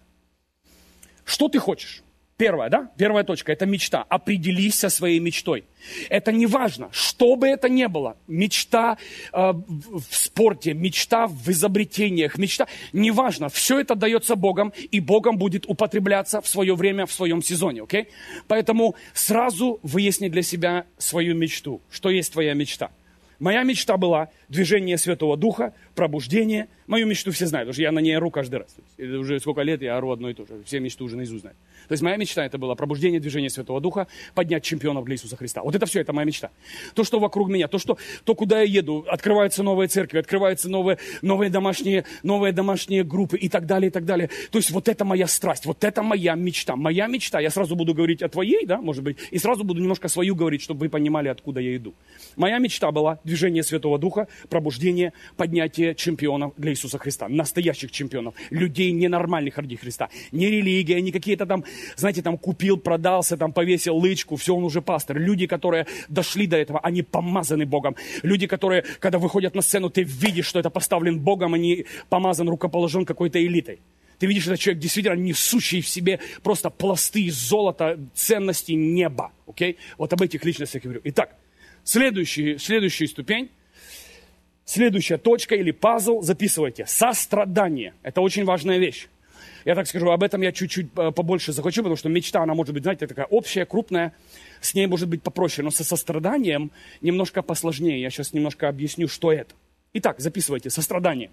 [SPEAKER 2] что ты хочешь? Первая, да? Первая точка – это мечта. Определись со своей мечтой. Это не важно, что бы это ни было. Мечта э, в спорте, мечта в изобретениях, мечта. Неважно, все это дается Богом, и Богом будет употребляться в свое время, в своем сезоне, окей? Поэтому сразу выясни для себя свою мечту. Что есть твоя мечта? Моя мечта была движение Святого Духа, пробуждение. Мою мечту все знают, потому что я на ней ору каждый раз. Это уже сколько лет я ору одно и то же. Все мечты уже наизусть знают. То есть моя мечта это было пробуждение, движение Святого Духа, поднять чемпионов для Иисуса Христа. Вот это все, это моя мечта. То, что вокруг меня, то, что, то куда я еду, открываются новые церкви, открываются новые, новые, домашние, новые домашние группы и так далее, и так далее. То есть вот это моя страсть, вот это моя мечта. Моя мечта, я сразу буду говорить о твоей, да, может быть, и сразу буду немножко свою говорить, чтобы вы понимали, откуда я иду. Моя мечта была движение Святого Духа, пробуждение, поднятие чемпионов для Иисуса Христа. Настоящих чемпионов. Людей ненормальных ради Христа. Не религия, не какие-то там, знаете, там купил, продался, там повесил лычку, все, он уже пастор. Люди, которые дошли до этого, они помазаны Богом. Люди, которые, когда выходят на сцену, ты видишь, что это поставлен Богом, а не помазан, рукоположен какой-то элитой. Ты видишь, это человек, действительно несущий в себе просто пласты золота, ценности неба. Окей? Вот об этих личностях я говорю. Итак, следующий, следующая ступень. Следующая точка или пазл, записывайте. Сострадание. Это очень важная вещь. Я так скажу, об этом я чуть-чуть побольше захочу, потому что мечта, она может быть, знаете, такая общая, крупная. С ней может быть попроще, но со состраданием немножко посложнее. Я сейчас немножко объясню, что это. Итак, записывайте. Сострадание.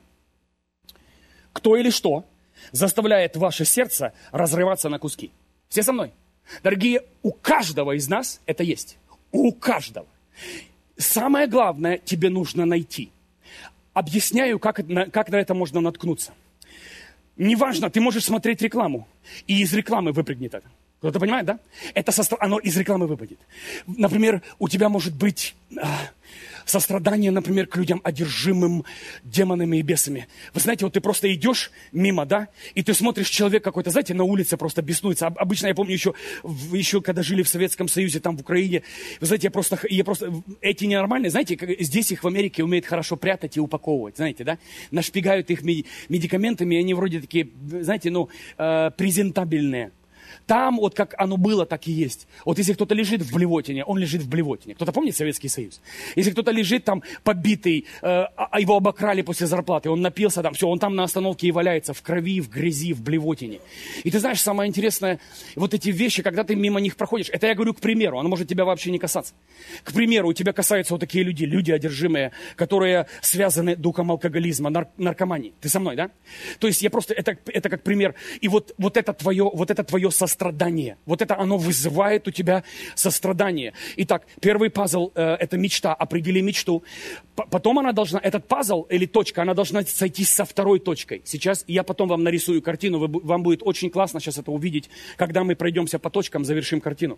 [SPEAKER 2] Кто или что заставляет ваше сердце разрываться на куски? Все со мной? Дорогие, у каждого из нас это есть. У каждого. Самое главное тебе нужно найти. Объясняю, как, как на это можно наткнуться. Неважно, ты можешь смотреть рекламу, и из рекламы выпрыгнет это. Кто-то понимает, да? Это состав... Оно из рекламы выпадет. Например, у тебя может быть а, Сострадание, например, к людям, одержимым демонами и бесами. Вы знаете, вот ты просто идешь мимо, да, и ты смотришь, человек какой-то, знаете, на улице просто беснуется. Обычно, я помню, еще, еще когда жили в Советском Союзе, там в Украине, вы знаете, я просто, я просто эти ненормальные, знаете, здесь их в Америке умеют хорошо прятать и упаковывать, знаете, да, нашпигают их медикаментами, и они вроде такие, знаете, ну, э, презентабельные. Там вот как оно было, так и есть. Вот если кто-то лежит в блевотине, он лежит в блевотине. Кто-то помнит Советский Союз? Если кто-то лежит там побитый, э, а его обокрали после зарплаты, он напился там, все, он там на остановке и валяется в крови, в грязи, в блевотине. И ты знаешь, самое интересное, вот эти вещи, когда ты мимо них проходишь, это я говорю к примеру, оно может тебя вообще не касаться. К примеру, у тебя касаются вот такие люди, люди одержимые, которые связаны духом алкоголизма, нар- наркомании. Ты со мной, да? То есть я просто, это, это как пример. И вот, вот это твое, вот это твое сострадание. Сострадание. Вот это оно вызывает у тебя сострадание. Итак, первый пазл э, – это мечта. Определи мечту. П- потом она должна, этот пазл или точка, она должна сойтись со второй точкой. Сейчас я потом вам нарисую картину. Вы, вам будет очень классно сейчас это увидеть, когда мы пройдемся по точкам, завершим картину.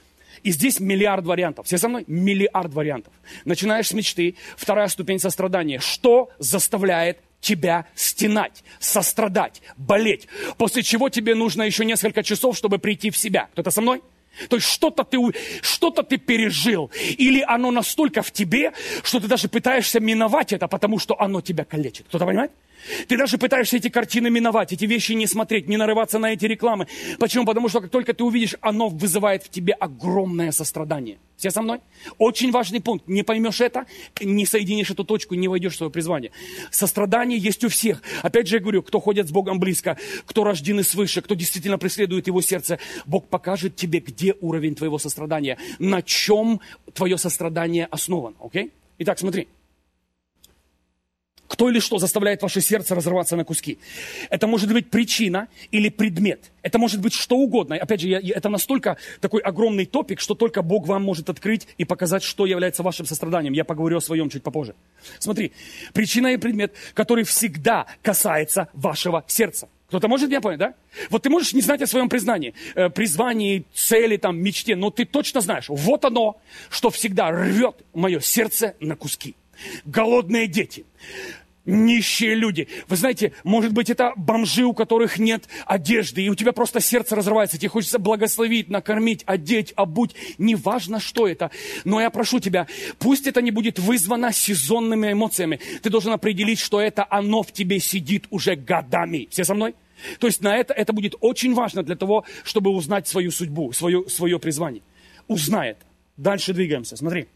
[SPEAKER 2] И здесь миллиард вариантов. Все со мной? Миллиард вариантов. Начинаешь с мечты. Вторая ступень сострадания. Что заставляет тебя стенать, сострадать, болеть? После чего тебе нужно еще несколько часов, чтобы прийти в себя. Кто-то со мной? То есть что-то ты, что-то ты пережил. Или оно настолько в тебе, что ты даже пытаешься миновать это, потому что оно тебя калечит. Кто-то понимает? Ты даже пытаешься эти картины миновать, эти вещи не смотреть, не нарываться на эти рекламы. Почему? Потому что как только ты увидишь, оно вызывает в тебе огромное сострадание. Все со мной? Очень важный пункт. Не поймешь это, не соединишь эту точку, не войдешь в свое призвание. Сострадание есть у всех. Опять же я говорю, кто ходит с Богом близко, кто рождены свыше, кто действительно преследует Его сердце, Бог покажет тебе, где уровень твоего сострадания, на чем твое сострадание основано. Окей? Итак, смотри. Кто или что заставляет ваше сердце разрываться на куски? Это может быть причина или предмет. Это может быть что угодно. Опять же, я, это настолько такой огромный топик, что только Бог вам может открыть и показать, что является вашим состраданием. Я поговорю о своем чуть попозже. Смотри, причина и предмет, который всегда касается вашего сердца. Кто-то может меня понять, да? Вот ты можешь не знать о своем признании, э, призвании, цели, там, мечте, но ты точно знаешь, вот оно, что всегда рвет мое сердце на куски. Голодные дети, нищие люди. Вы знаете, может быть, это бомжи, у которых нет одежды, и у тебя просто сердце разрывается, тебе хочется благословить, накормить, одеть, обуть. Неважно, что это. Но я прошу тебя, пусть это не будет вызвано сезонными эмоциями. Ты должен определить, что это оно в тебе сидит уже годами. Все со мной? То есть на это, это будет очень важно для того, чтобы узнать свою судьбу, свое, свое призвание. Узнай это. Дальше двигаемся. Смотри.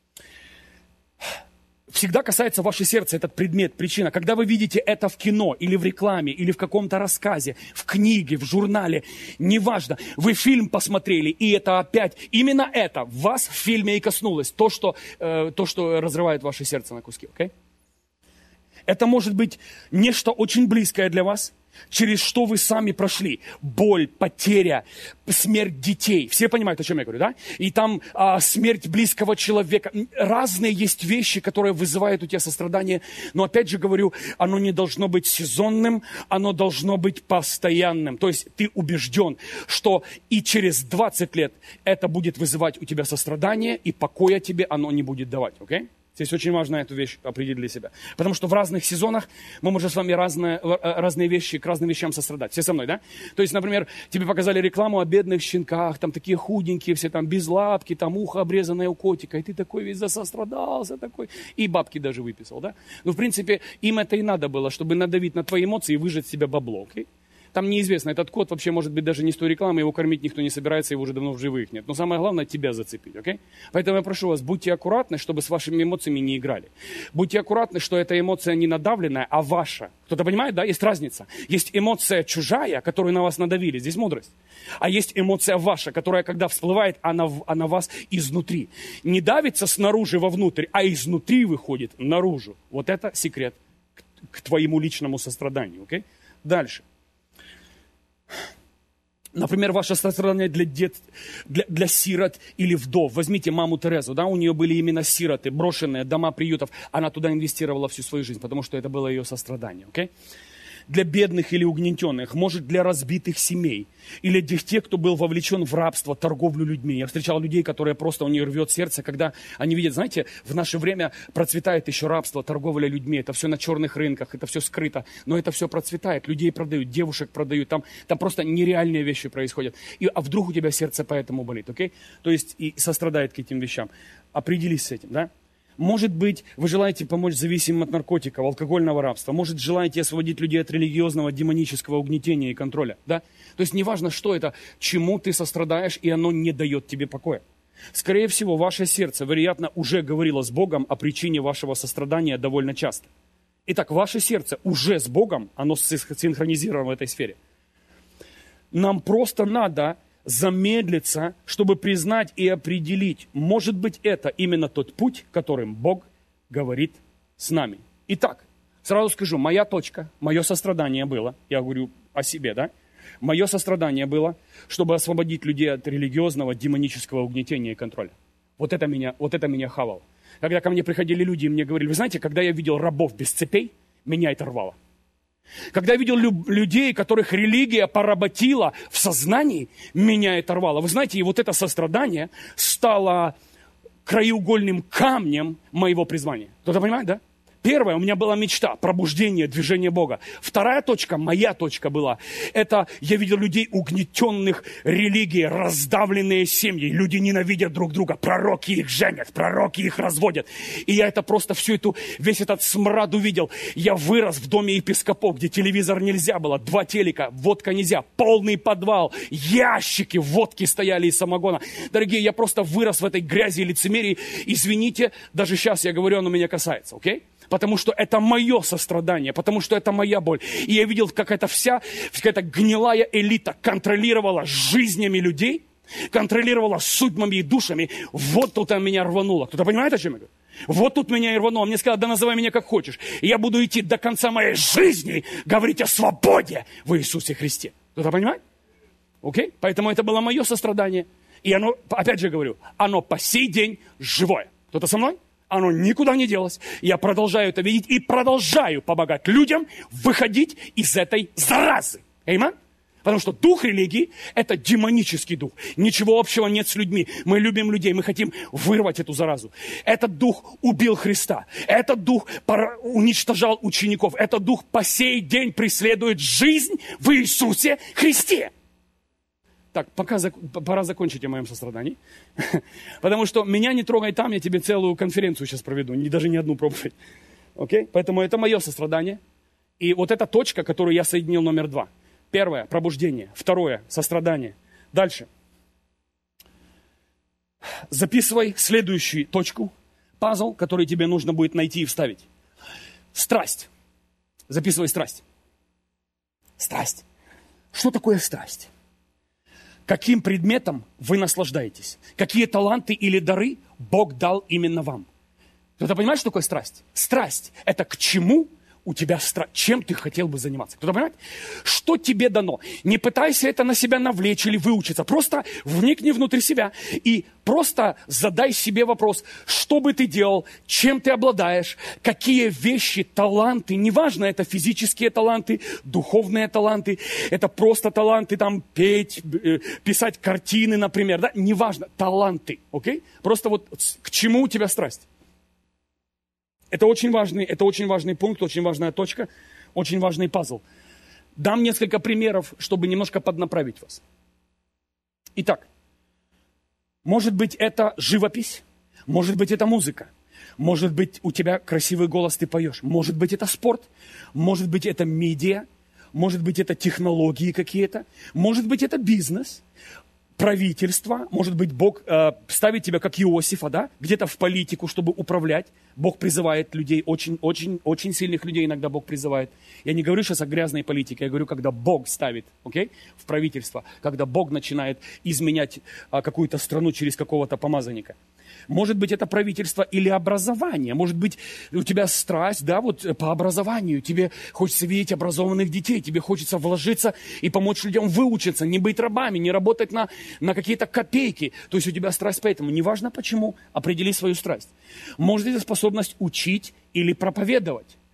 [SPEAKER 2] Всегда касается ваше сердце этот предмет, причина. Когда вы видите это в кино, или в рекламе, или в каком-то рассказе, в книге, в журнале, неважно, вы фильм посмотрели, и это опять, именно это в вас в фильме и коснулось, то, что, э, то, что разрывает ваше сердце на куски. Okay? Это может быть нечто очень близкое для вас, через что вы сами прошли. Боль, потеря, смерть детей. Все понимают, о чем я говорю, да? И там а, смерть близкого человека. Разные есть вещи, которые вызывают у тебя сострадание. Но опять же говорю, оно не должно быть сезонным, оно должно быть постоянным. То есть ты убежден, что и через двадцать лет это будет вызывать у тебя сострадание, и покоя тебе оно не будет давать. Окей? Okay? Здесь очень важно эту вещь определить для себя. Потому что в разных сезонах мы можем с вами разные, разные вещи, к разным вещам сострадать. Все со мной, да? То есть, например, тебе показали рекламу о бедных щенках, там такие худенькие, все там без лапки, там ухо обрезанное у котика, и ты такой весь засострадался такой, и бабки даже выписал, да? Ну, в принципе, им это и надо было, чтобы надавить на твои эмоции и выжать с себя бабло, окей? Там неизвестно, этот кот вообще может быть даже не с той рекламы, его кормить никто не собирается, его уже давно в живых нет. Но самое главное, тебя зацепить, окей? Поэтому я прошу вас, будьте аккуратны, чтобы с вашими эмоциями не играли. Будьте аккуратны, что эта эмоция не надавленная, а ваша. Кто-то понимает, да? Есть разница. Есть эмоция чужая, которую на вас надавили, здесь мудрость. А есть эмоция ваша, которая, когда всплывает, она, она вас изнутри. Не давится снаружи вовнутрь, а изнутри выходит наружу. Вот это секрет к, к твоему личному состраданию, окей? Дальше. Например, ваше сострадание для, дет, для, для сирот или вдов. Возьмите маму Терезу, да, у нее были именно сироты, брошенные, дома приютов. Она туда инвестировала всю свою жизнь, потому что это было ее сострадание, окей? для бедных или угнетенных, может для разбитых семей, или для тех, кто был вовлечен в рабство, торговлю людьми. Я встречал людей, которые просто, у них рвет сердце, когда они видят, знаете, в наше время процветает еще рабство, торговля людьми, это все на черных рынках, это все скрыто, но это все процветает, людей продают, девушек продают, там, там просто нереальные вещи происходят. И, а вдруг у тебя сердце поэтому болит, окей? То есть и сострадает к этим вещам. Определись с этим, да? Может быть, вы желаете помочь зависимым от наркотиков, алкогольного рабства. Может, желаете освободить людей от религиозного, демонического угнетения и контроля. Да? То есть, неважно, что это, чему ты сострадаешь, и оно не дает тебе покоя. Скорее всего, ваше сердце, вероятно, уже говорило с Богом о причине вашего сострадания довольно часто. Итак, ваше сердце уже с Богом, оно синхронизировано в этой сфере. Нам просто надо замедлиться, чтобы признать и определить, может быть, это именно тот путь, которым Бог говорит с нами. Итак, сразу скажу, моя точка, мое сострадание было, я говорю о себе, да? Мое сострадание было, чтобы освободить людей от религиозного, демонического угнетения и контроля. Вот это меня, вот это меня хавало. Когда ко мне приходили люди и мне говорили, вы знаете, когда я видел рабов без цепей, меня это рвало. Когда я видел лю- людей, которых религия поработила в сознании, меня это рвало. Вы знаете, и вот это сострадание стало краеугольным камнем моего призвания. Кто-то понимает, да? Первое, у меня была мечта, пробуждение, движение Бога. Вторая точка, моя точка была, это я видел людей, угнетенных религией, раздавленные семьи. Люди ненавидят друг друга, пророки их женят, пророки их разводят. И я это просто всю эту, весь этот смрад увидел. Я вырос в доме епископов, где телевизор нельзя было, два телека, водка нельзя, полный подвал, ящики водки стояли из самогона. Дорогие, я просто вырос в этой грязи и лицемерии. Извините, даже сейчас я говорю, оно меня касается, окей? Потому что это мое сострадание, потому что это моя боль. И я видел, как эта вся, какая-то гнилая элита контролировала жизнями людей, контролировала судьбами и душами. Вот тут меня рвануло. Кто-то понимает, о чем я говорю? Вот тут меня и рвануло. Мне сказали, да называй меня как хочешь. И я буду идти до конца моей жизни, говорить о свободе в Иисусе Христе. Кто-то понимает? Окей? Поэтому это было мое сострадание. И оно, опять же говорю, оно по сей день живое. Кто-то со мной? Оно никуда не делось. Я продолжаю это видеть и продолжаю помогать людям выходить из этой заразы. Аминь? Потому что дух религии – это демонический дух. Ничего общего нет с людьми. Мы любим людей, мы хотим вырвать эту заразу. Этот дух убил Христа. Этот дух уничтожал учеников. Этот дух по сей день преследует жизнь в Иисусе Христе. Так, пока зак... пора закончить о моем сострадании. Потому что меня не трогай там, я тебе целую конференцию сейчас проведу, не, даже не одну проповедь. Окей? Поэтому это мое сострадание. И вот эта точка, которую я соединил, номер два. Первое – пробуждение. Второе – сострадание. Дальше. Записывай следующую точку, пазл, который тебе нужно будет найти и вставить. Страсть. Записывай страсть. Страсть. Что такое страсть? Каким предметом вы наслаждаетесь? Какие таланты или дары Бог дал именно вам? Кто-то понимает, что такое страсть? Страсть – это к чему у тебя страсть? Чем ты хотел бы заниматься? Кто-то понимает? Что тебе дано? Не пытайся это на себя навлечь или выучиться. Просто вникни внутрь себя и просто задай себе вопрос, что бы ты делал, чем ты обладаешь, какие вещи, таланты, неважно, это физические таланты, духовные таланты, это просто таланты, там, петь, писать картины, например, да, неважно, таланты, окей? Просто вот к чему у тебя страсть? Это очень важный, это очень важный пункт, очень важная точка, очень важный пазл. Дам несколько примеров, чтобы немножко поднаправить вас. Итак, может быть, это живопись, может быть, это музыка, может быть, у тебя красивый голос, ты поешь, может быть, это спорт, может быть, это медиа, может быть, это технологии какие-то, может быть, это бизнес, правительство, может быть, Бог э, ставит тебя как Иосифа, да, где-то в политику, чтобы управлять. Бог призывает людей, очень, очень, очень сильных людей иногда Бог призывает. Я не говорю сейчас о грязной политике, я говорю, когда Бог ставит, окей, в правительство, когда Бог начинает изменять а, какую-то страну через какого-то помазанника. Может быть, это правительство или образование. Может быть, у тебя страсть, да, вот по образованию. Тебе хочется видеть образованных детей, тебе хочется вложиться и помочь людям выучиться, не быть рабами, не работать на, на какие-то копейки. То есть у тебя страсть поэтому. Неважно почему, определи свою страсть. Может, это способность учить или проповедовать.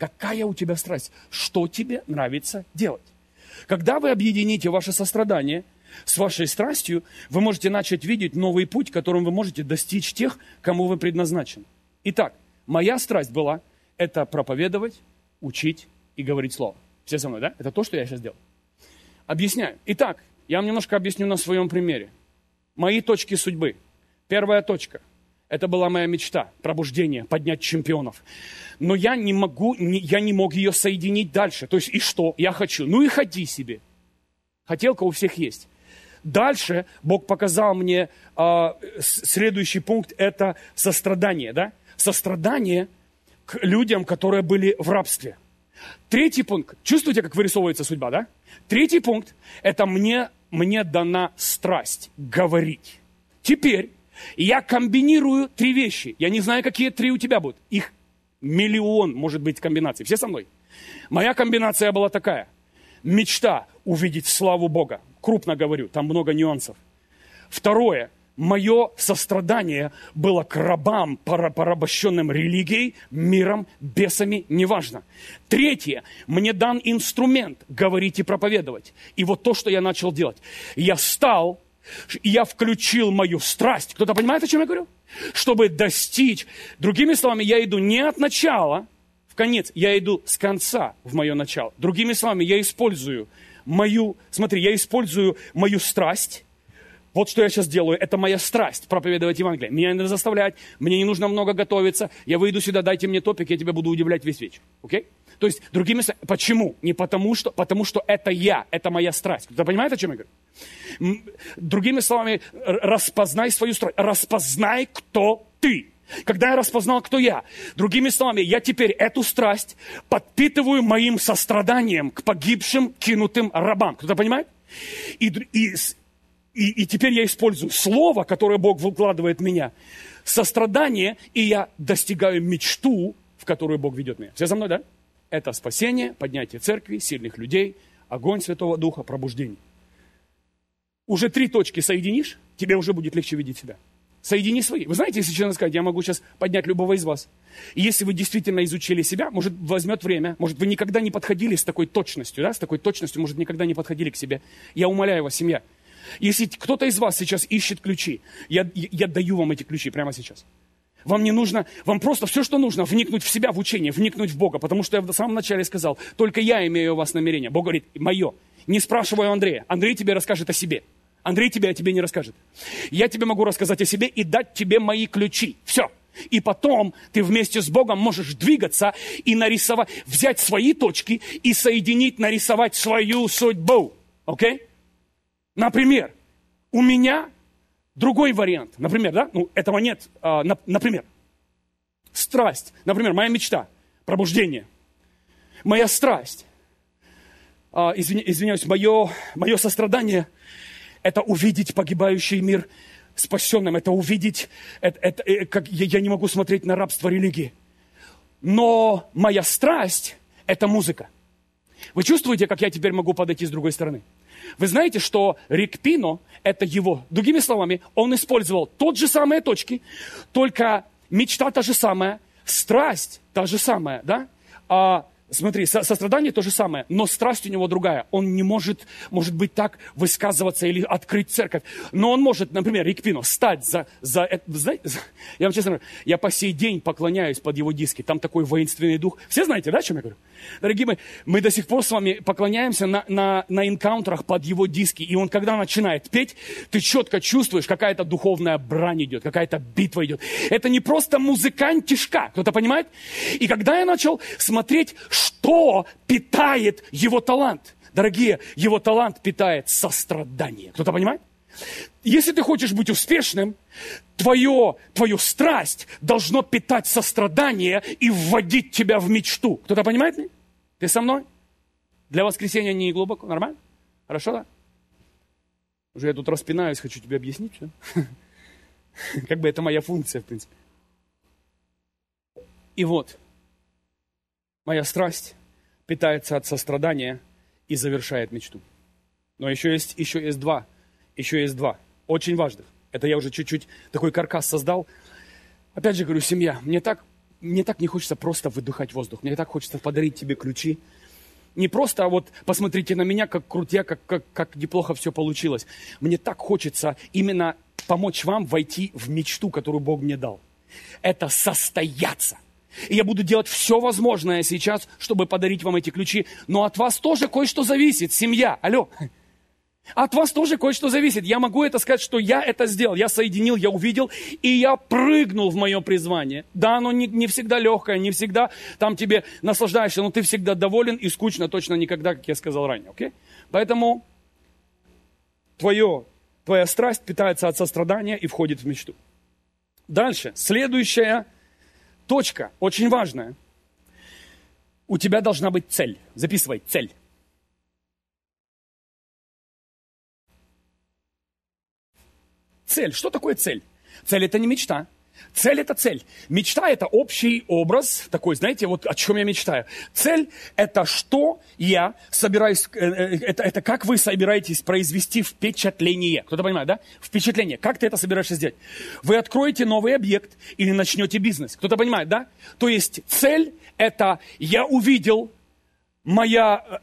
[SPEAKER 2] Какая у тебя страсть? Что тебе нравится делать? Когда вы объедините ваше сострадание с вашей страстью, вы можете начать видеть новый путь, которым вы можете достичь тех, кому вы предназначены. Итак, моя страсть была это проповедовать, учить и говорить слово. Все со мной, да? Это то, что я сейчас делаю. Объясняю. Итак, я вам немножко объясню на своем примере. Мои точки судьбы. Первая точка. Это была моя мечта, пробуждение, поднять чемпионов. Но я не могу, не, я не мог ее соединить дальше. То есть, и что? Я хочу. Ну и ходи себе. Хотелка у всех есть. Дальше Бог показал мне э, следующий пункт, это сострадание, да? Сострадание к людям, которые были в рабстве. Третий пункт. Чувствуете, как вырисовывается судьба, да? Третий пункт, это мне, мне дана страсть говорить. Теперь я комбинирую три вещи. Я не знаю, какие три у тебя будут. Их миллион, может быть, комбинаций. Все со мной? Моя комбинация была такая. Мечта увидеть славу Бога. Крупно говорю, там много нюансов. Второе. Мое сострадание было к рабам, порабощенным религией, миром, бесами, неважно. Третье. Мне дан инструмент говорить и проповедовать. И вот то, что я начал делать. Я стал, я включил мою страсть. Кто-то понимает, о чем я говорю? Чтобы достичь. Другими словами, я иду не от начала в конец, я иду с конца в мое начало. Другими словами, я использую мою, смотри, я использую мою страсть. Вот что я сейчас делаю, это моя страсть, проповедовать Евангелие. Меня не надо заставлять, мне не нужно много готовиться. Я выйду сюда, дайте мне топик, я тебя буду удивлять весь вечер. Окей? То есть, другими словами, почему? Не потому что, потому что это я, это моя страсть. Кто-то понимает, о чем я говорю? Другими словами, распознай свою страсть, распознай, кто ты. Когда я распознал, кто я, другими словами, я теперь эту страсть подпитываю моим состраданием к погибшим, кинутым рабам. Кто-то понимает? И, и, и, и теперь я использую слово, которое Бог выкладывает в меня, сострадание, и я достигаю мечту, в которую Бог ведет меня. Все за мной, да? Это спасение, поднятие церкви, сильных людей, огонь Святого Духа, пробуждение. Уже три точки соединишь, тебе уже будет легче видеть себя. Соедини свои. Вы знаете, если честно сказать, я могу сейчас поднять любого из вас. И если вы действительно изучили себя, может, возьмет время, может, вы никогда не подходили с такой точностью, да, с такой точностью, может, никогда не подходили к себе. Я умоляю вас, семья. Если кто-то из вас сейчас ищет ключи, я, я даю вам эти ключи прямо сейчас. Вам не нужно, вам просто все, что нужно, вникнуть в себя, в учение, вникнуть в Бога. Потому что я в самом начале сказал, только я имею у вас намерение. Бог говорит, мое. Не спрашиваю Андрея. Андрей тебе расскажет о себе. Андрей тебе о тебе не расскажет. Я тебе могу рассказать о себе и дать тебе мои ключи. Все. И потом ты вместе с Богом можешь двигаться и нарисовать, взять свои точки и соединить, нарисовать свою судьбу. Окей? Например, у меня другой вариант. Например, да? Ну, этого нет. А, на, например, страсть. Например, моя мечта. Пробуждение. Моя страсть. А, извиня, извиняюсь, мое, мое сострадание – это увидеть погибающий мир спасенным. Это увидеть, это, это, как я, я не могу смотреть на рабство религии. Но моя страсть – это музыка. Вы чувствуете, как я теперь могу подойти с другой стороны? Вы знаете, что Рик Пино – это его. Другими словами, он использовал тот же самые точки, только мечта та же самая, страсть та же самая, да? А, смотри, со- сострадание то же самое, но страсть у него другая. Он не может, может быть, так высказываться или открыть церковь. Но он может, например, Рик Пино, стать за... за, знаете, за я вам честно говорю, я по сей день поклоняюсь под его диски. Там такой воинственный дух. Все знаете, да, о чем я говорю? Дорогие мои, мы до сих пор с вами поклоняемся на, на, на энкаунтерах под его диски. И он, когда начинает петь, ты четко чувствуешь, какая-то духовная брань идет, какая-то битва идет. Это не просто музыкантишка, кто-то понимает? И когда я начал смотреть, что питает его талант, дорогие, его талант питает сострадание. Кто-то понимает? Если ты хочешь быть успешным, твое, твою страсть должно питать сострадание и вводить тебя в мечту. Кто-то понимает меня? Ты со мной? Для воскресенья не глубоко? Нормально? Хорошо, да? Уже я тут распинаюсь, хочу тебе объяснить. Как бы это моя функция, в принципе. И вот, моя страсть питается от сострадания и завершает мечту. Но еще есть, еще есть два. Еще есть два. Очень важных. Это я уже чуть-чуть такой каркас создал. Опять же говорю, семья. Мне так мне так не хочется просто выдыхать воздух. Мне так хочется подарить тебе ключи. Не просто, а вот посмотрите на меня, как крутя, как, как, как неплохо все получилось. Мне так хочется именно помочь вам войти в мечту, которую Бог мне дал. Это состояться. И я буду делать все возможное сейчас, чтобы подарить вам эти ключи. Но от вас тоже кое-что зависит. Семья, алло. От вас тоже кое-что зависит. Я могу это сказать, что я это сделал. Я соединил, я увидел, и я прыгнул в мое призвание. Да, оно не, не всегда легкое, не всегда там тебе наслаждаешься, но ты всегда доволен и скучно точно никогда, как я сказал ранее. Okay? Поэтому твое, твоя страсть питается от сострадания и входит в мечту. Дальше. Следующая точка, очень важная. У тебя должна быть цель. Записывай, цель. Цель. Что такое цель? Цель – это не мечта. Цель – это цель. Мечта – это общий образ, такой, знаете, вот о чем я мечтаю. Цель – это что я собираюсь, это, это как вы собираетесь произвести впечатление. Кто-то понимает, да? Впечатление. Как ты это собираешься сделать? Вы откроете новый объект или начнете бизнес. Кто-то понимает, да? То есть цель – это я увидел, моя...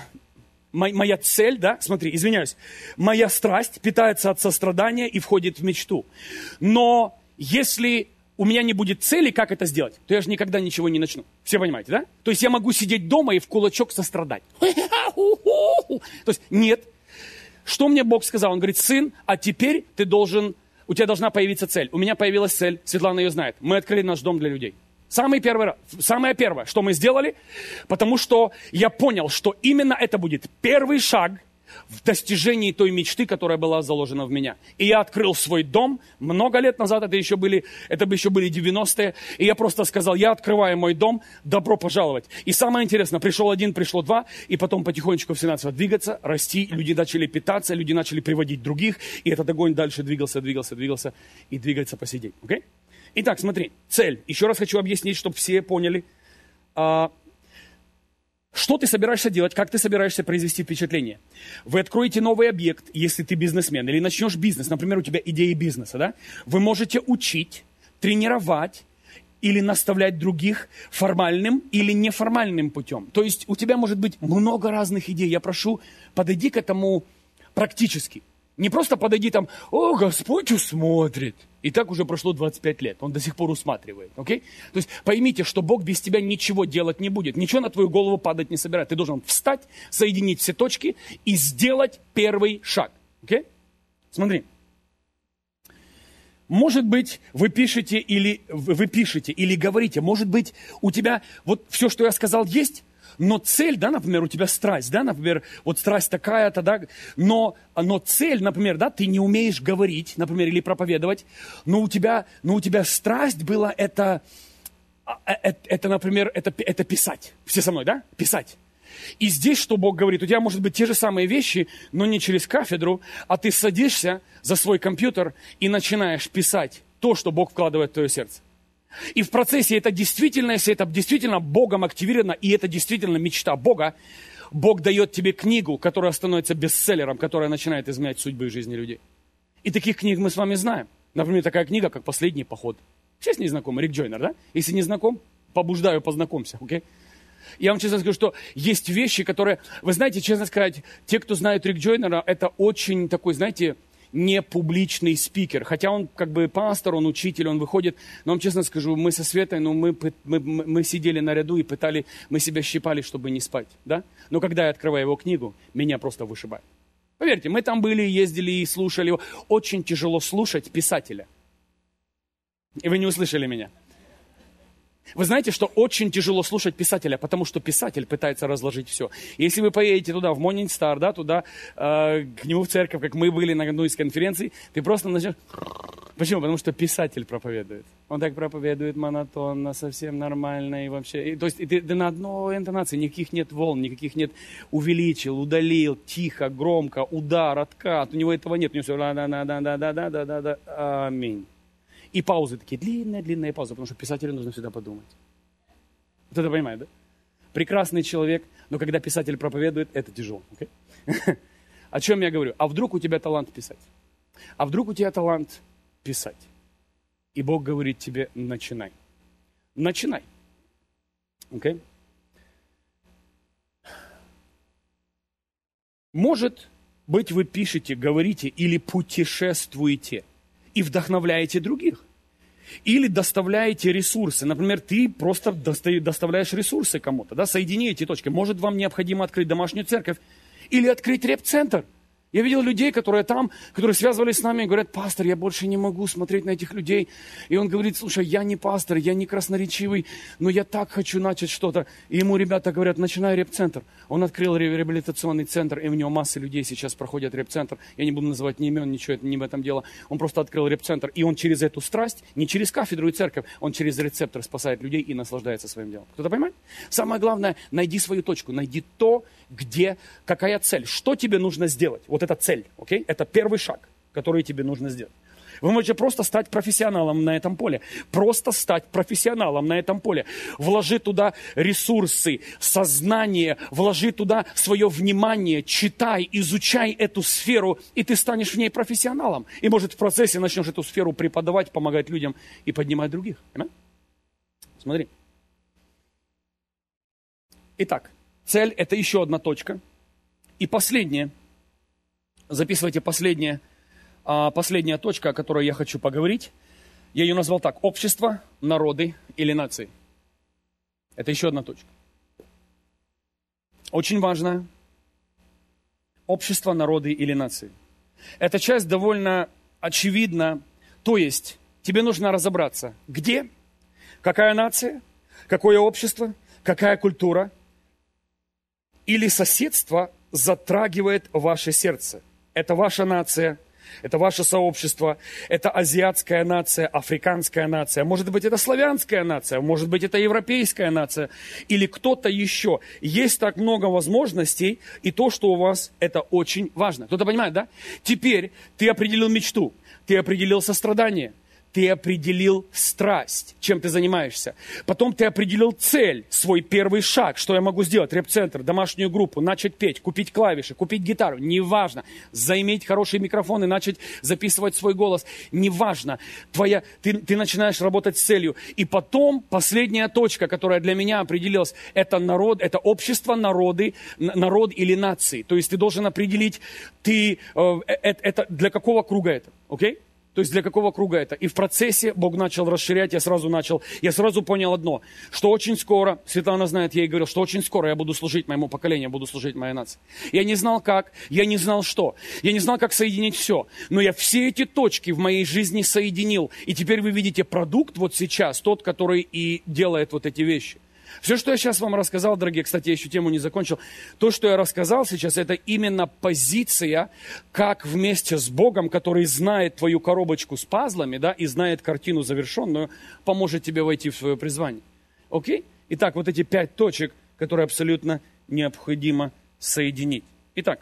[SPEAKER 2] Моя цель, да, смотри, извиняюсь, моя страсть питается от сострадания и входит в мечту. Но если у меня не будет цели, как это сделать, то я же никогда ничего не начну. Все понимаете, да? То есть я могу сидеть дома и в кулачок сострадать. То есть нет. Что мне Бог сказал? Он говорит, сын, а теперь ты должен, у тебя должна появиться цель. У меня появилась цель, Светлана ее знает. Мы открыли наш дом для людей. Самый первый раз, самое первое, что мы сделали, потому что я понял, что именно это будет первый шаг в достижении той мечты, которая была заложена в меня. И я открыл свой дом много лет назад, это еще были, это бы еще были девяностые, и я просто сказал, я открываю мой дом, добро пожаловать. И самое интересное, пришел один, пришло два, и потом потихонечку все начало двигаться, расти, люди начали питаться, люди начали приводить других, и этот огонь дальше двигался, двигался, двигался, и двигается по сей день. Okay? Итак, смотри, цель. Еще раз хочу объяснить, чтобы все поняли, а, что ты собираешься делать, как ты собираешься произвести впечатление. Вы откроете новый объект, если ты бизнесмен, или начнешь бизнес, например, у тебя идеи бизнеса, да? Вы можете учить, тренировать или наставлять других формальным или неформальным путем. То есть у тебя может быть много разных идей. Я прошу, подойди к этому практически. Не просто подойди там, о, Господь усмотрит. И так уже прошло двадцать пять лет. Он до сих пор усматривает. Okay? То есть поймите, что Бог без тебя ничего делать не будет. Ничего на твою голову падать не собирает. Ты должен встать, соединить все точки и сделать первый шаг. Okay? Смотри. Может быть, вы пишете или вы пишете или говорите, может быть, у тебя вот все, что я сказал, есть, но цель, да, например, у тебя страсть, да, например, вот страсть такая-то, да, но, но цель, например, да, ты не умеешь говорить, например, или проповедовать, но у тебя, но у тебя страсть была это, это, это например, это, это писать. Все со мной, да? Писать. И здесь, что Бог говорит, у тебя может быть те же самые вещи, но не через кафедру, а ты садишься за свой компьютер и начинаешь писать то, что Бог вкладывает в твое сердце. И в процессе это действительно, если это действительно Богом активировано, и это действительно мечта Бога, Бог дает тебе книгу, которая становится бестселлером, которая начинает изменять судьбы и жизни людей. И таких книг мы с вами знаем. Например, такая книга, как «Последний поход». Все с ней знакомы, Рик Джойнер, да? Если не знаком, побуждаю, познакомься, окей? Okay? Я вам честно скажу, что есть вещи, которые... Вы знаете, честно сказать, те, кто знает Рик Джойнера, это очень такой, знаете, не публичный спикер. Хотя он как бы пастор, он учитель, он выходит. Но вам честно скажу, мы со Светой, ну, мы, мы, мы сидели на ряду и пытали, мы себя щипали, чтобы не спать. Да? Но когда я открываю его книгу, меня просто вышибает. Поверьте, мы там были, ездили и слушали его. Очень тяжело слушать писателя. И вы не услышали меня. Вы знаете, что очень тяжело слушать писателя, потому что писатель пытается разложить все. Если вы поедете туда, в Morning Star, да, туда, э, к нему в церковь, как мы были на одной из конференций, ты просто начнешь... Почему? Потому что писатель проповедует. Он так проповедует монотонно, совсем нормально и вообще... И, то есть и ты, ты на одной интонации, никаких нет волн, никаких нет увеличил, удалил, тихо, громко, удар, откат. У него этого нет. У него все да-да-да-да-да-да-да-да. Аминь. И паузы такие, длинные-длинные паузы, потому что писателю нужно всегда подумать. Вот это понимаете, да? Прекрасный человек, но когда писатель проповедует, это тяжело. Okay? О чем я говорю? А вдруг у тебя талант писать? А вдруг у тебя талант писать? И Бог говорит тебе, начинай. начинай. Okay? Может быть, вы пишете, говорите или путешествуете и вдохновляете других. Или доставляете ресурсы. Например, ты просто доставляешь ресурсы кому-то. Да? Соедини эти точки. Может, вам необходимо открыть домашнюю церковь или открыть реп-центр. Я видел людей, которые там, которые связывались с нами и говорят: пастор, я больше не могу смотреть на этих людей. И он говорит: слушай, я не пастор, я не красноречивый, но я так хочу начать что-то. И ему ребята говорят: начинай реп-центр. Он открыл реабилитационный центр, и у него масса людей сейчас проходят реп-центр. Я не буду называть ни имен, ничего, это не в этом дело. Он просто открыл реп-центр, и он через эту страсть, не через кафедру и церковь, он через рецептор спасает людей и наслаждается своим делом. Кто-то понимает? Самое главное, найди свою точку, найди то, где, какая цель, что тебе нужно сделать. Вот это цель, окей? Это первый шаг, который тебе нужно сделать. Вы можете просто стать профессионалом на этом поле. Просто стать профессионалом на этом поле. Вложи туда ресурсы, сознание, вложи туда свое внимание, читай, изучай эту сферу, и ты станешь в ней профессионалом. И, может, в процессе начнешь эту сферу преподавать, помогать людям и поднимать других. Понимаете? Смотри. Итак, цель – это еще одна точка. И последнее. Записывайте последнее. Последняя точка, о которой я хочу поговорить. Я ее назвал так. Общество, народы или нации. Это еще одна точка. Очень важная. Общество, народы или нации. Эта часть довольно очевидна. То есть, тебе нужно разобраться, где, какая нация, какое общество, какая культура или соседство затрагивает ваше сердце. Это ваша нация, это ваше сообщество, это азиатская нация, африканская нация, может быть, это славянская нация, может быть, это европейская нация или кто-то еще. Есть так много возможностей, и то, что у вас, это очень важно. Кто-то понимает, да? Теперь ты определил мечту, ты определил сострадание, ты определил страсть, чем ты занимаешься. Потом ты определил цель, свой первый шаг. Что я могу сделать? Реп-центр, домашнюю группу, начать петь, купить клавиши, купить гитару. Неважно. Заиметь хороший микрофон и начать записывать свой голос. Неважно. Твоя, ты, ты начинаешь работать с целью. И потом последняя точка, которая для меня определилась, это народ, это общество, народы, народ или нации. То есть ты должен определить, ты, э, это, это, для какого круга это. Окей? Okay? То есть для какого круга это? И в процессе Бог начал расширять, я сразу начал, я сразу понял одно, что очень скоро, Светлана знает, я ей говорил, что очень скоро я буду служить моему поколению, буду служить моей нации. Я не знал как, я не знал что, я не знал, как соединить все, но я все эти точки в моей жизни соединил. И теперь вы видите продукт вот сейчас, тот, который и делает вот эти вещи. Все, что я сейчас вам рассказал, дорогие, кстати, я еще тему не закончил, то, что я рассказал сейчас, это именно позиция, как вместе с Богом, который знает твою коробочку с пазлами, да, и знает картину завершенную, поможет тебе войти в свое призвание. Окей? Итак, вот эти пять точек, которые абсолютно необходимо соединить. Итак,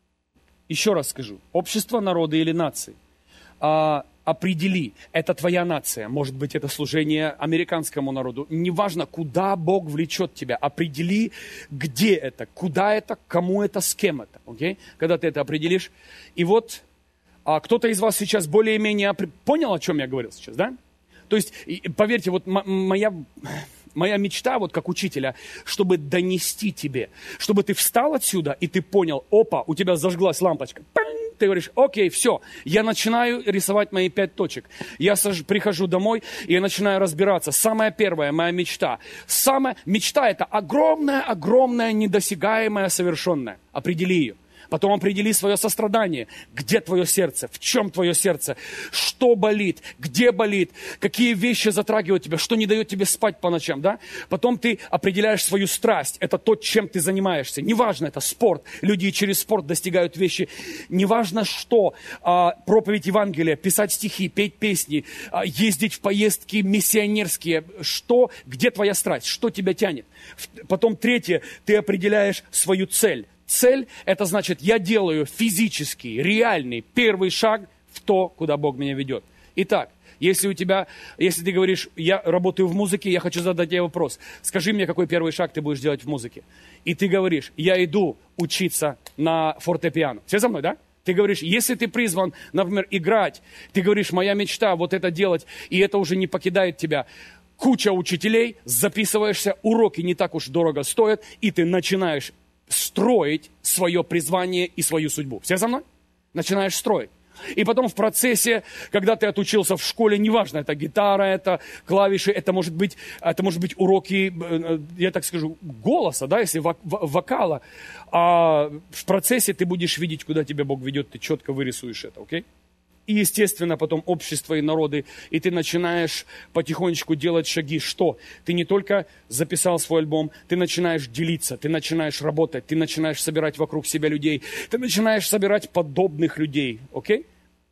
[SPEAKER 2] еще раз скажу. Общество, народы или нации. А, определи, это твоя нация. Может быть, это служение американскому народу. Неважно, куда Бог влечет тебя. Определи, где это, куда это, кому это, с кем это. Okay? Когда ты это определишь. И вот а, кто-то из вас сейчас более-менее опри... понял, о чем я говорил сейчас, да? То есть, поверьте, вот м- моя... Моя мечта, вот как учителя, чтобы донести тебе, чтобы ты встал отсюда, и ты понял, опа, у тебя зажглась лампочка. Ты говоришь, окей, все, я начинаю рисовать мои пять точек. Я саж, прихожу домой, и я начинаю разбираться. Самая первая моя мечта. Самая мечта – это огромная, огромная, недосягаемая, совершенная. Определи ее. Потом определи свое сострадание. Где твое сердце? В чем твое сердце? Что болит? Где болит? Какие вещи затрагивают тебя? Что не дает тебе спать по ночам? Да? Потом ты определяешь свою страсть. Это то, чем ты занимаешься. Неважно, это спорт. Люди через спорт достигают вещи. Неважно, что. А, проповедь Евангелия, писать стихи, петь песни, а, ездить в поездки миссионерские. Что? Где твоя страсть? Что тебя тянет? Потом третье. Ты определяешь свою цель. Цель – это значит, я делаю физический, реальный первый шаг в то, куда Бог меня ведет. Итак, если у тебя, если ты говоришь, я работаю в музыке, я хочу задать тебе вопрос. Скажи мне, какой первый шаг ты будешь делать в музыке. И ты говоришь, я иду учиться на фортепиано. Все за мной, да? Ты говоришь, если ты призван, например, играть, ты говоришь, моя мечта вот это делать, и это уже не покидает тебя. куча учителей, записываешься, уроки не так уж дорого стоят, и ты начинаешь строить свое призвание и свою судьбу. Все со мной? Начинаешь строить. И потом в процессе, когда ты отучился в школе, неважно, это гитара, это клавиши, это может быть, это может быть уроки, я так скажу, голоса, да, если вокала. А в процессе ты будешь видеть, куда тебя Бог ведет, ты четко вырисуешь это, окей? И, естественно, потом общество и народы, и ты начинаешь потихонечку делать шаги. Что? Ты не только записал свой альбом, ты начинаешь делиться, ты начинаешь работать, ты начинаешь собирать вокруг себя людей, ты начинаешь собирать подобных людей, окей?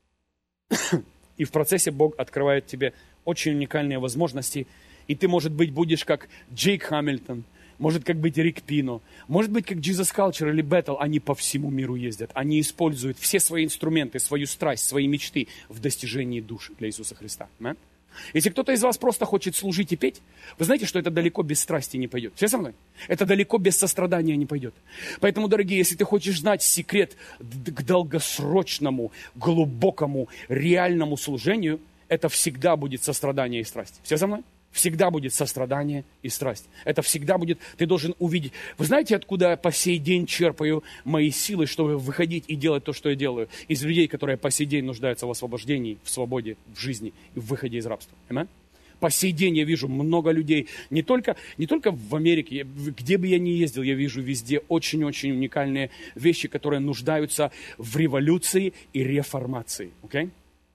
[SPEAKER 2] И в процессе Бог открывает тебе очень уникальные возможности, и ты, может быть, будешь как Джейк Хамильтон, может как быть Рик Пино, может быть как Jesus Culture или Bethel, они по всему миру ездят, они используют все свои инструменты, свою страсть, свои мечты в достижении души для Иисуса Христа. Да? Если кто-то из вас просто хочет служить и петь, вы знаете, что это далеко без страсти не пойдет. Все со мной? Это далеко без сострадания не пойдет. Поэтому, дорогие, если ты хочешь знать секрет к долгосрочному, глубокому, реальному служению, это всегда будет сострадание и страсть. Все со мной? Всегда будет сострадание и страсть. Это всегда будет, ты должен увидеть. Вы знаете, откуда я по сей день черпаю мои силы, чтобы выходить и делать то, что я делаю? Из людей, которые по сей день нуждаются в освобождении, в свободе, в жизни и в выходе из рабства. Amen? По сей день я вижу много людей, не только, не только в Америке, где бы я ни ездил, я вижу везде очень-очень уникальные вещи, которые нуждаются в революции и реформации. Okay?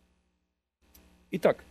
[SPEAKER 2] Итак,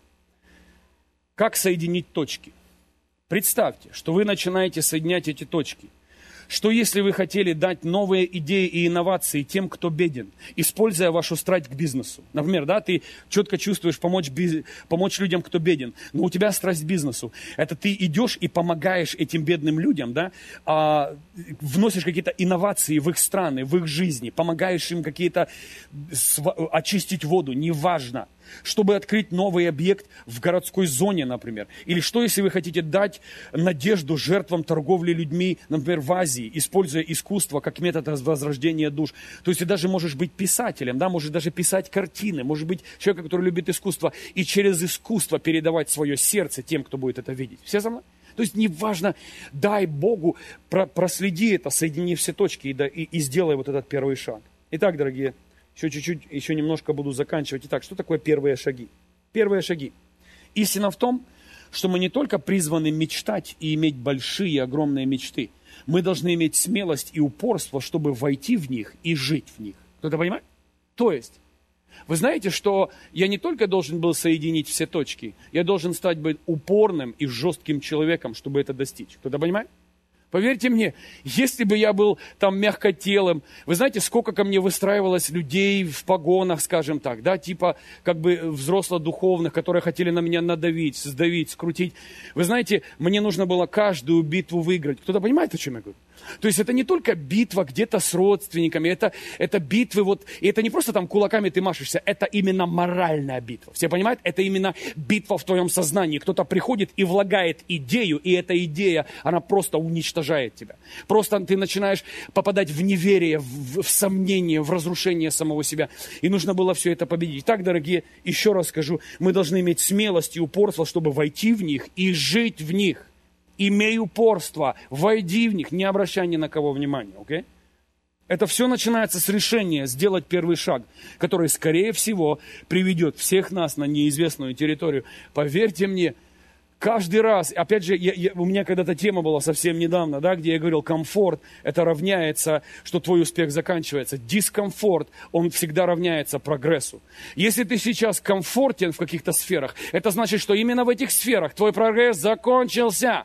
[SPEAKER 2] как соединить точки? Представьте, что вы начинаете соединять эти точки. Что если вы хотели дать новые идеи и инновации тем, кто беден, используя вашу страсть к бизнесу. Например, да, ты четко чувствуешь помочь, биз... помочь людям, кто беден, но у тебя страсть к бизнесу. Это ты идешь и помогаешь этим бедным людям, да, а, вносишь какие-то инновации в их страны, в их жизни, помогаешь им какие-то св... очистить воду, неважно. Чтобы открыть новый объект в городской зоне, например. Или что, если вы хотите дать надежду жертвам торговли людьми, например, в Азии, используя искусство как метод возрождения душ. То есть ты даже можешь быть писателем, да, можешь даже писать картины, можешь быть человеком, который любит искусство, и через искусство передавать свое сердце тем, кто будет это видеть. Все за мной? То есть неважно, дай Богу, про, проследи это, соедини все точки и, да, и, и сделай вот этот первый шаг. Итак, дорогие, Еще чуть-чуть, еще немножко буду заканчивать. Итак, что такое первые шаги? Первые шаги. Истина в том, что мы не только призваны мечтать и иметь большие, огромные мечты. Мы должны иметь смелость и упорство, чтобы войти в них и жить в них. Кто-то понимает? То есть, вы знаете, что я не только должен был соединить все точки, я должен стать быть упорным и жестким человеком, чтобы это достичь. Кто-то понимает? Поверьте мне, если бы я был там мягкотелым, вы знаете, сколько ко мне выстраивалось людей в погонах, скажем так, да, типа как бы взросло-духовных, которые хотели на меня надавить, сдавить, скрутить. Вы знаете, мне нужно было каждую битву выиграть. Кто-то понимает, о чем я говорю? То есть это не только битва где-то с родственниками, это, это битвы вот, и это не просто там кулаками ты машешься, это именно моральная битва. Все понимают? Это именно битва в твоем сознании. Кто-то приходит и влагает идею, и эта идея, она просто уничтожает тебя. Просто ты начинаешь попадать в неверие, в, в сомнение, в разрушение самого себя. И нужно было все это победить. Итак, дорогие, еще раз скажу, мы должны иметь смелость и упорство, чтобы войти в них и жить в них. Имей упорство, войди в них, не обращай ни на кого внимания, окей? Okay? Это все начинается с решения сделать первый шаг, который, скорее всего, приведет всех нас на неизвестную территорию. Поверьте мне, каждый раз, опять же, я, я, у меня когда-то тема была совсем недавно, да, где я говорил, комфорт, это равняется, что твой успех заканчивается. Дискомфорт, он всегда равняется прогрессу. Если ты сейчас комфортен в каких-то сферах, это значит, что именно в этих сферах твой прогресс закончился.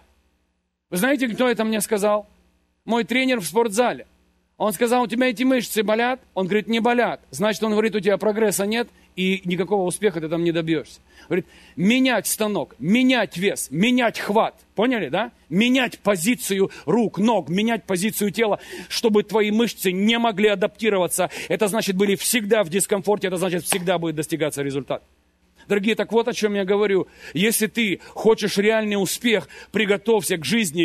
[SPEAKER 2] Вы знаете, кто это мне сказал? Мой тренер в спортзале. Он сказал, у тебя эти мышцы болят? Он говорит, не болят. Значит, он говорит, у тебя прогресса нет, и никакого успеха ты там не добьешься. Говорит, менять станок, менять вес, менять хват. Поняли, да? Менять позицию рук, ног, менять позицию тела, чтобы твои мышцы не могли адаптироваться. Это значит, были всегда в дискомфорте, это значит, всегда будет достигаться результат. Дорогие, так вот о чем я говорю. Если ты хочешь реальный успех, приготовься к жизни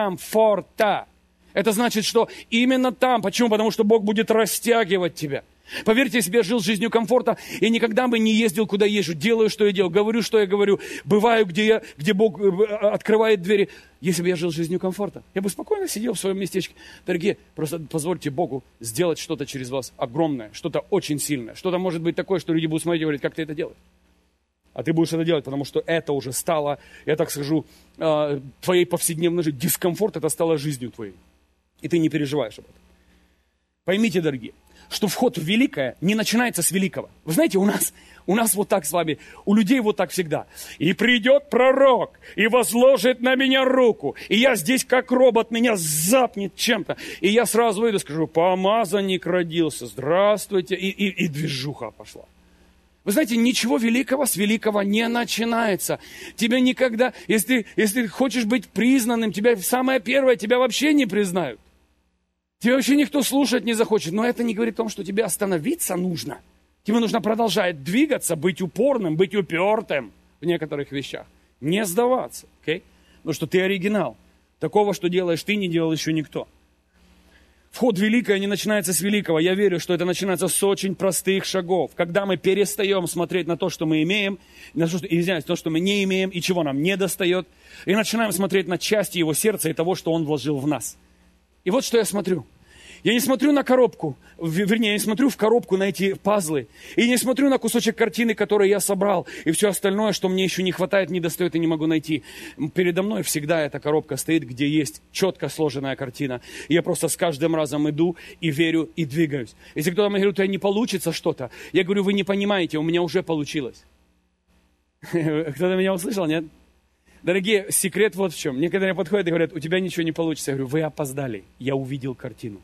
[SPEAKER 2] дискомфорта. Это значит, что именно там. Почему? Потому что Бог будет растягивать тебя. Поверьте, если бы я жил жизнью комфорта, я никогда бы не ездил, куда езжу, делаю, что я делаю, говорю, что я говорю, бываю, где, я, где Бог открывает двери. Если бы я жил жизнью комфорта, я бы спокойно сидел в своем местечке. Дорогие, просто позвольте Богу сделать что-то через вас огромное, что-то очень сильное, что-то может быть такое, что люди будут смотреть и говорить, как ты это делаешь. А ты будешь это делать, потому что это уже стало, я так скажу, твоей повседневной жизнью. Дискомфорт это стало жизнью твоей. И ты не переживаешь об этом. Поймите, дорогие, что вход в великое не начинается с великого. Вы знаете, у нас, у нас вот так с вами, у людей вот так всегда. И придет пророк, и возложит на меня руку, и я здесь как робот, меня запнет чем-то. И я сразу выйду и скажу, помазанник родился, здравствуйте, и, и, и движуха пошла. Вы знаете, ничего великого с великого не начинается. Тебя никогда, если, если ты хочешь быть признанным, тебя самое первое, тебя вообще не признают. Тебя вообще никто слушать не захочет. Но это не говорит о том, что тебе остановиться нужно. Тебе нужно продолжать двигаться, быть упорным, быть упертым в некоторых вещах. Не сдаваться. Okay? Потому что ты оригинал. Такого, что делаешь ты, не делал еще никто. Вход в великое не начинается с великого. Я верю, что это начинается с очень простых шагов. Когда мы перестаем смотреть на то, что мы имеем, на то, что, извиняюсь, то, что мы не имеем и чего нам не достает, и начинаем смотреть на части его сердца и того, что он вложил в нас. И вот что я смотрю. Я не смотрю на коробку, вернее, я не смотрю в коробку на эти пазлы. И не смотрю на кусочек картины, который я собрал. И все остальное, что мне еще не хватает, не достает и не могу найти. Передо мной всегда эта коробка стоит, где есть четко сложенная картина. И я просто с каждым разом иду и верю, и двигаюсь. Если кто-то мне говорит, у тебя не получится что-то, я говорю, вы не понимаете, у меня уже получилось. Кто-то меня услышал, нет? Дорогие, секрет вот в чем. Некоторые подходят и говорят, у тебя ничего не получится. Я говорю, вы опоздали, я увидел картину.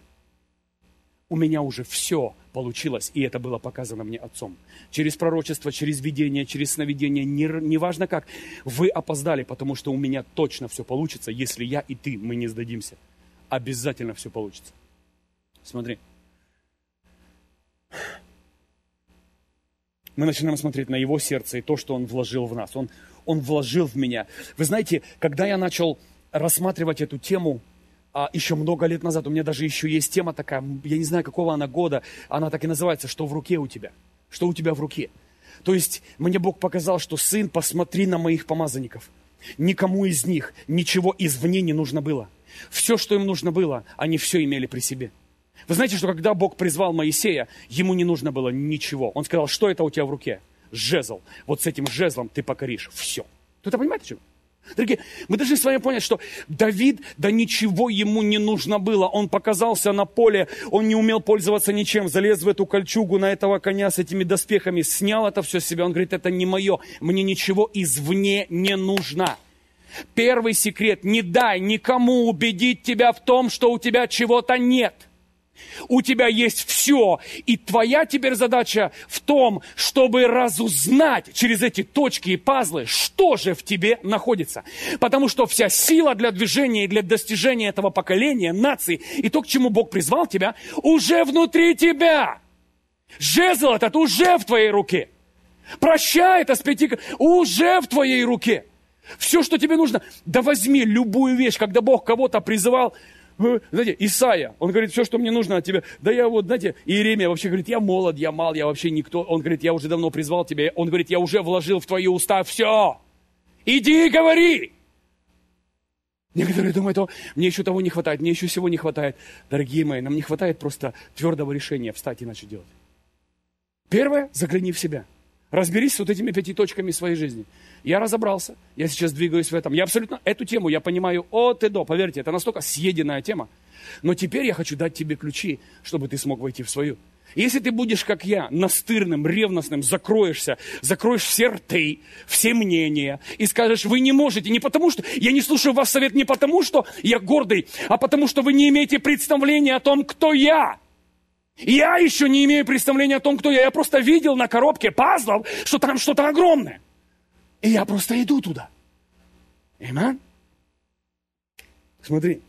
[SPEAKER 2] У меня уже все получилось, и это было показано мне Отцом. Через пророчество, через видение, через сновидение, неважно не как. Вы опоздали, потому что у меня точно все получится, если я и ты, мы не сдадимся. Обязательно все получится. Смотри. Мы начинаем смотреть на его сердце и то, что он вложил в нас. Он, он вложил в меня. Вы знаете, когда я начал рассматривать эту тему, А еще много лет назад, у меня даже еще есть тема такая, я не знаю, какого она года, она так и называется, что в руке у тебя, что у тебя в руке. То есть мне Бог показал, что сын, посмотри на моих помазанников. Никому из них ничего извне не нужно было. Все, что им нужно было, они все имели при себе. Вы знаете, что когда Бог призвал Моисея, ему не нужно было ничего. Он сказал, что это у тебя в руке? Жезл. Вот с этим жезлом ты покоришь все. Кто-то понимает, о чем? Дорогие, мы должны с вами понять, что Давид, да ничего ему не нужно было. Он показался на поле, он не умел пользоваться ничем. Залез в эту кольчугу на этого коня с этими доспехами, снял это все с себя. Он говорит, это не мое, мне ничего извне не нужно. Первый секрет, не дай никому убедить тебя в том, что у тебя чего-то нет. У тебя есть все, и твоя теперь задача в том, чтобы разузнать через эти точки и пазлы, что же в тебе находится. Потому что вся сила для движения и для достижения этого поколения, нации, и то, к чему Бог призвал тебя, уже внутри тебя. Жезл этот уже в твоей руке. Прощай это с пяти, уже в твоей руке. Все, что тебе нужно, да возьми любую вещь, когда Бог кого-то призывал. Знаете, Исайя, он говорит, все, что мне нужно от тебя. Да я вот, знаете, Иеремия вообще говорит, я молод, я мал, я вообще никто. Он говорит, я уже давно призвал тебя. Он говорит, я уже вложил в твои уста все. Иди и говори. Некоторые думают, о, мне еще того не хватает, мне еще всего не хватает. Дорогие мои, нам не хватает просто твердого решения встать и начать делать. Первое, загляни в себя. Разберись с вот этими пяти точками своей жизни. Я разобрался, я сейчас двигаюсь в этом. Я абсолютно эту тему, я понимаю от и до. Поверьте, это настолько съеденная тема. Но теперь я хочу дать тебе ключи, чтобы ты смог войти в свою. Если ты будешь, как я, настырным, ревностным, закроешься, закроешь все рты, все мнения и скажешь, вы не можете, не потому что, я не слушаю вас совет не потому, что я гордый, а потому что вы не имеете представления о том, кто я. Я еще не имею представления о том, кто я. Я просто видел на коробке пазлов, что там что-то огромное. И я просто иду туда. Аминь. Смотри.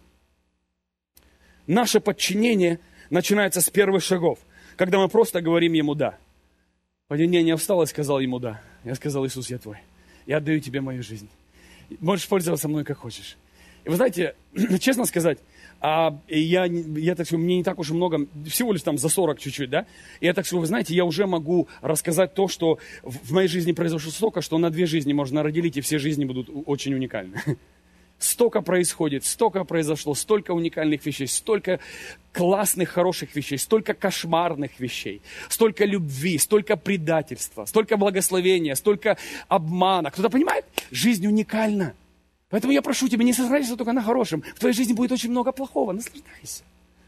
[SPEAKER 2] Наше подчинение начинается с первых шагов, когда мы просто говорим ему «да». Подчинение я встал и сказал ему «да». Я сказал, Иисус, я твой. Я отдаю тебе мою жизнь. Можешь пользоваться мной как хочешь. И вы знаете, честно сказать, А я, я так скажу, мне не так уж и много, всего лишь там за сорок чуть-чуть, да? И я так скажу, вы знаете, я уже могу рассказать то, что в моей жизни произошло столько, что на две жизни можно разделить, и все жизни будут очень уникальны. Столько происходит, столько произошло, столько уникальных вещей, столько классных, хороших вещей, столько кошмарных вещей, столько любви, столько предательства, столько благословения, столько обмана. Кто-то понимает? Жизнь уникальна. Поэтому я прошу тебя, не сосредоточься только на хорошем. В твоей жизни будет очень много плохого. Наслаждайся.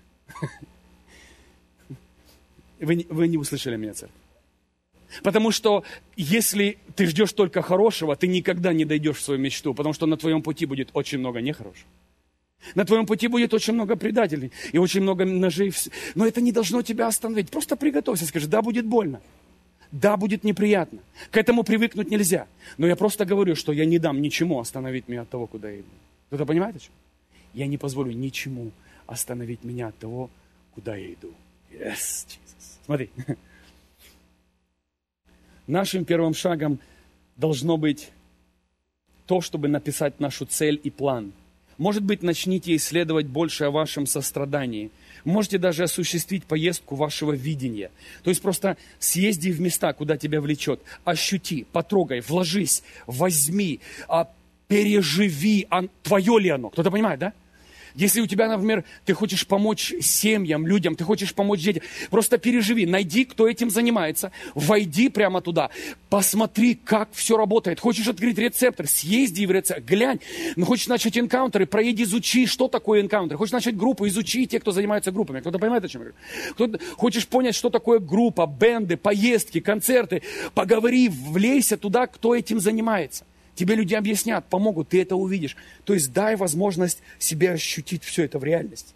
[SPEAKER 2] Вы, вы не услышали меня, церковь. Потому что если ты ждешь только хорошего, ты никогда не дойдешь в свою мечту, потому что на твоем пути будет очень много нехорошего. На твоем пути будет очень много предателей и очень много ножей. Но это не должно тебя остановить. Просто приготовься, скажи, да, будет больно. Да, будет неприятно. К этому привыкнуть нельзя. Но я просто говорю, что я не дам ничему остановить меня от того, куда я иду. Кто-то понимает, о чем? Я не позволю ничему остановить меня от того, куда я иду. Yes, Jesus. Смотри. Нашим первым шагом должно быть то, чтобы написать нашу цель и план. Может быть, начните исследовать больше о вашем сострадании. Можете даже осуществить поездку вашего видения. То есть просто съезди в места, куда тебя влечет. Ощути, потрогай, вложись, возьми, переживи. Твое ли оно? Кто-то понимает, да? Если у тебя, например, ты хочешь помочь семьям, людям, ты хочешь помочь детям, просто переживи, найди, кто этим занимается, войди прямо туда, посмотри, как все работает. Хочешь открыть рецептор, съезди в рецептор, глянь. Ну, хочешь начать энкаунтеры, проеди, изучи, что такое энкаунтер. Хочешь начать группу, изучи те, кто занимается группами. Кто-то понимает, о чем я говорю? Кто-то, хочешь понять, что такое группа, бенды, поездки, концерты, поговори, влейся туда, кто этим занимается. Тебе люди объяснят, помогут, ты это увидишь. То есть дай возможность себе ощутить все это в реальности.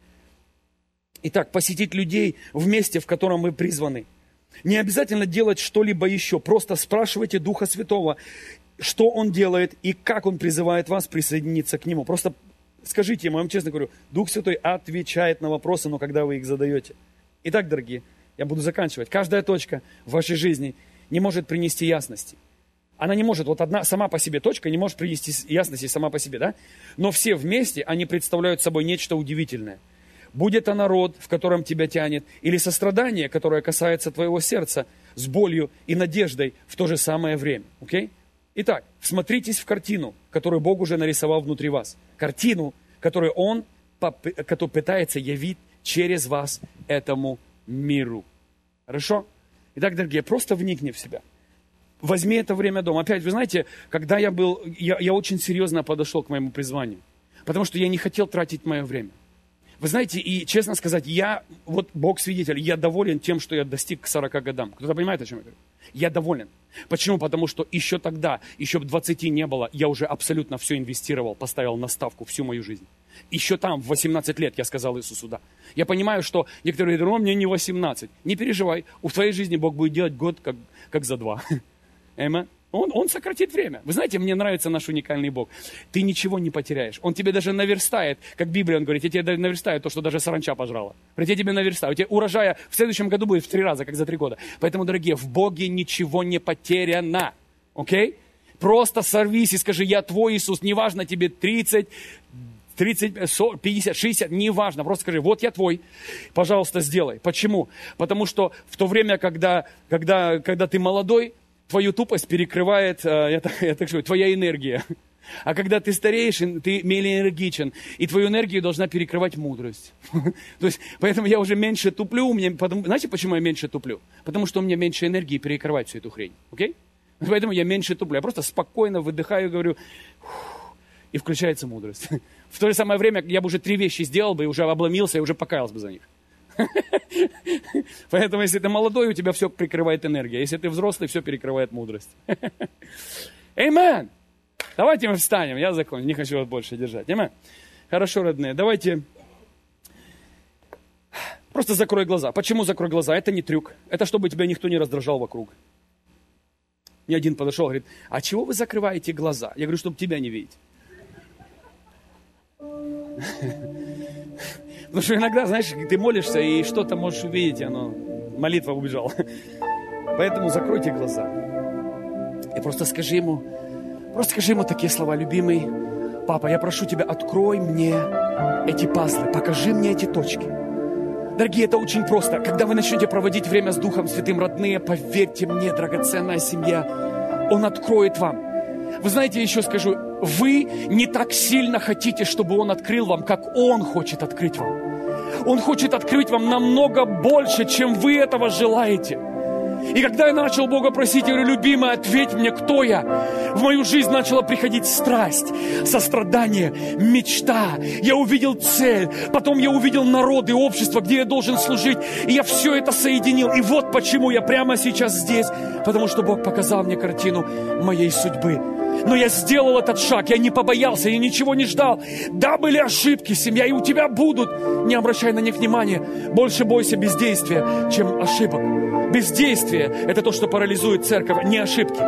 [SPEAKER 2] Итак, посетить людей в месте, в котором мы призваны. Не обязательно делать что-либо еще. Просто спрашивайте Духа Святого, что Он делает и как Он призывает вас присоединиться к Нему. Просто скажите Ему, я вам честно говорю, Дух Святой отвечает на вопросы, но когда вы их задаете. Итак, дорогие, я буду заканчивать. Каждая точка в вашей жизни не может принести ясности. Она не может, вот одна сама по себе точка не может принести ясности сама по себе, да? Но все вместе, они представляют собой нечто удивительное. Будь это народ, в котором тебя тянет, или сострадание, которое касается твоего сердца, с болью и надеждой в то же самое время. Окей? Итак, всмотритесь в картину, которую Бог уже нарисовал внутри вас. Картину, которую Он который пытается явить через вас этому миру. Хорошо? Итак, дорогие, просто вникни в себя. Возьми это время дома. Опять, вы знаете, когда я был, я, я очень серьезно подошел к моему призванию, потому что я не хотел тратить мое время. Вы знаете, и честно сказать, я, вот Бог свидетель, я доволен тем, что я достиг к сорока годам. Кто-то понимает, о чем я говорю? Я доволен. Почему? Потому что еще тогда, еще двадцати не было, я уже абсолютно все инвестировал, поставил на ставку всю мою жизнь. Еще там, в восемнадцать лет, я сказал Иисусу да. Я понимаю, что некоторые говорят, мне не восемнадцать. Не переживай, в твоей жизни Бог будет делать год, как, как за два. Эма. Он, он сократит время. Вы знаете, мне нравится наш уникальный Бог. Ты ничего не потеряешь. Он тебе даже наверстает, как Библия, он говорит, я тебе наверстаю то, что даже саранча пожрала. Я тебе наверстаю. У тебя урожая в следующем году будет в три раза, как за три года. Поэтому, дорогие, в Боге ничего не потеряно. Окей? Просто сорвись и скажи, я твой Иисус. Неважно тебе тридцать, тридцать, сорок, пятьдесят, шестьдесят, неважно. Просто скажи, вот я твой. Пожалуйста, сделай. Почему? Потому что в то время, когда, когда, когда ты молодой, твою тупость перекрывает, я так, я так говорю, твоя энергия. А когда ты стареешь, ты менее энергичен, и твою энергию должна перекрывать мудрость. То есть, поэтому я уже меньше туплю. Мне, потому, знаете, почему я меньше туплю? Потому что у меня меньше энергии перекрывать всю эту хрень. Окей? Поэтому я меньше туплю. Я просто спокойно выдыхаю, говорю, и включается мудрость. В то же самое время я бы уже три вещи сделал бы, и уже обломился, и уже покаялся бы за них. Поэтому, если ты молодой, у тебя все прикрывает энергия. Если ты взрослый, все перекрывает мудрость. Амен! Давайте мы встанем. Я закончу. Не хочу вас больше держать. Амен. Хорошо, родные. Давайте просто закрой глаза. Почему закрой глаза? Это не трюк. Это чтобы тебя никто не раздражал вокруг. Мне один подошел, говорит, а чего вы закрываете глаза? Я говорю, чтобы тебя не видеть. Потому что иногда, знаешь, ты молишься, и что-то можешь увидеть, и оно, молитва убежала. Поэтому закройте глаза. И просто скажи ему, просто скажи ему такие слова, любимый, Папа, я прошу Тебя, открой мне эти пазлы, покажи мне эти точки. Дорогие, это очень просто. Когда вы начнете проводить время с Духом Святым, родные, поверьте мне, драгоценная семья, Он откроет вам. Вы знаете, еще скажу, вы не так сильно хотите, чтобы Он открыл вам, как Он хочет открыть вам. Он хочет открыть вам намного больше, чем вы этого желаете. И когда я начал Бога просить, я говорю, любимый, ответь мне, кто я? В мою жизнь начала приходить страсть, сострадание, мечта. Я увидел цель, потом я увидел народ и общество, где я должен служить. И я все это соединил. И вот почему я прямо сейчас здесь. Потому что Бог показал мне картину моей судьбы. Но я сделал этот шаг, я не побоялся, я ничего не ждал. Да, были ошибки, семья, и у тебя будут. Не обращай на них внимания. Больше бойся бездействия, чем ошибок. Бездействие – это то, что парализует церковь, не ошибки.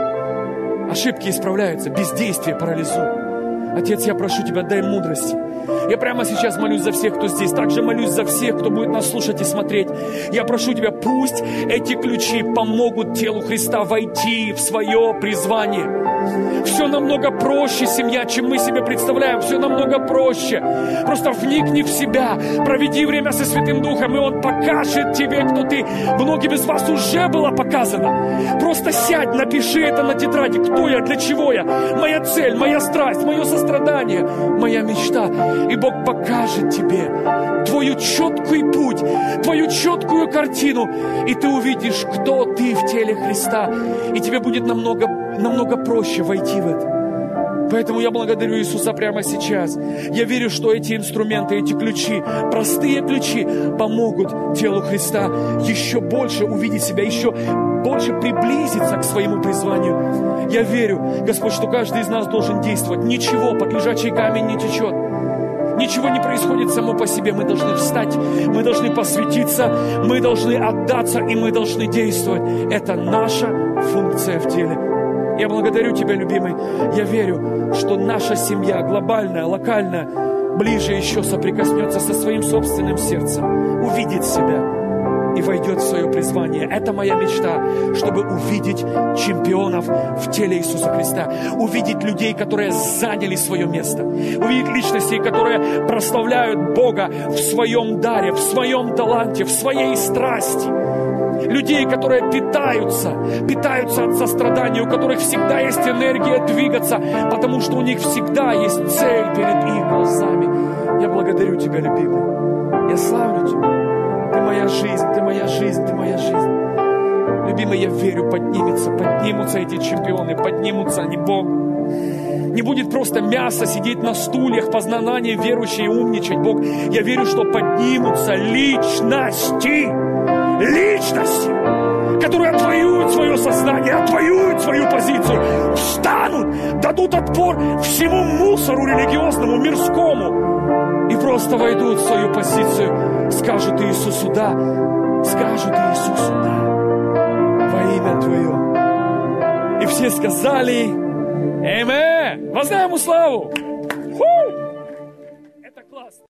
[SPEAKER 2] Ошибки исправляются, бездействие парализует. Отец, я прошу Тебя, дай мудрости. Я прямо сейчас молюсь за всех, кто здесь. Также молюсь за всех, кто будет нас слушать и смотреть. Я прошу Тебя, пусть эти ключи помогут телу Христа войти в свое призвание. Все намного проще, семья, чем мы себе представляем. Все намного проще. Просто вникни в себя, проведи время со Святым Духом, и Он покажет тебе, кто ты. Многим из вас уже было показано. Просто сядь, напиши это на тетради. Кто я, для чего я, моя цель, моя страсть, мое сострадание, моя мечта. И Бог покажет тебе твою четкий путь, твою четкую картину. И ты увидишь, кто ты в теле Христа. И тебе будет намного, намного проще войти в это. Поэтому я благодарю Иисуса прямо сейчас. Я верю, что эти инструменты, эти ключи, простые ключи, помогут телу Христа еще больше увидеть себя, еще больше приблизиться к своему призванию. Я верю, Господь, что каждый из нас должен действовать. Ничего, под лежачий камень не течет. Ничего не происходит само по себе. Мы должны встать, мы должны посвятиться, мы должны отдаться, и мы должны действовать. Это наша функция в теле. Я благодарю Тебя, любимый. Я верю, что наша семья, глобальная, локальная, ближе еще соприкоснется со своим собственным сердцем, увидит себя и войдет в свое призвание. Это моя мечта, чтобы увидеть чемпионов в теле Иисуса Христа, увидеть людей, которые заняли свое место, увидеть личностей, которые прославляют Бога в своем даре, в своем таланте, в своей страсти. Людей, которые питаются, питаются от сострадания, у которых всегда есть энергия двигаться, потому что у них всегда есть цель перед их глазами. Я благодарю Тебя, любимый. Я славлю Тебя. Ты моя жизнь, Ты моя жизнь, Ты моя жизнь. Любимый, я верю, поднимется, поднимутся эти чемпионы, поднимутся они, Бог. Не будет просто мясо сидеть на стульях, познание верующие и умничать, Бог. Я верю, что поднимутся личности, личности, которые отвоюют свое сознание, отвоюют свою позицию, встанут, дадут отпор всему мусору религиозному, мирскому и просто войдут в свою позицию, скажут Иисусу «да», скажут Иисусу «да» во имя Твое. И все сказали «Аминь». Воздай Ему славу! Фу! Это классно!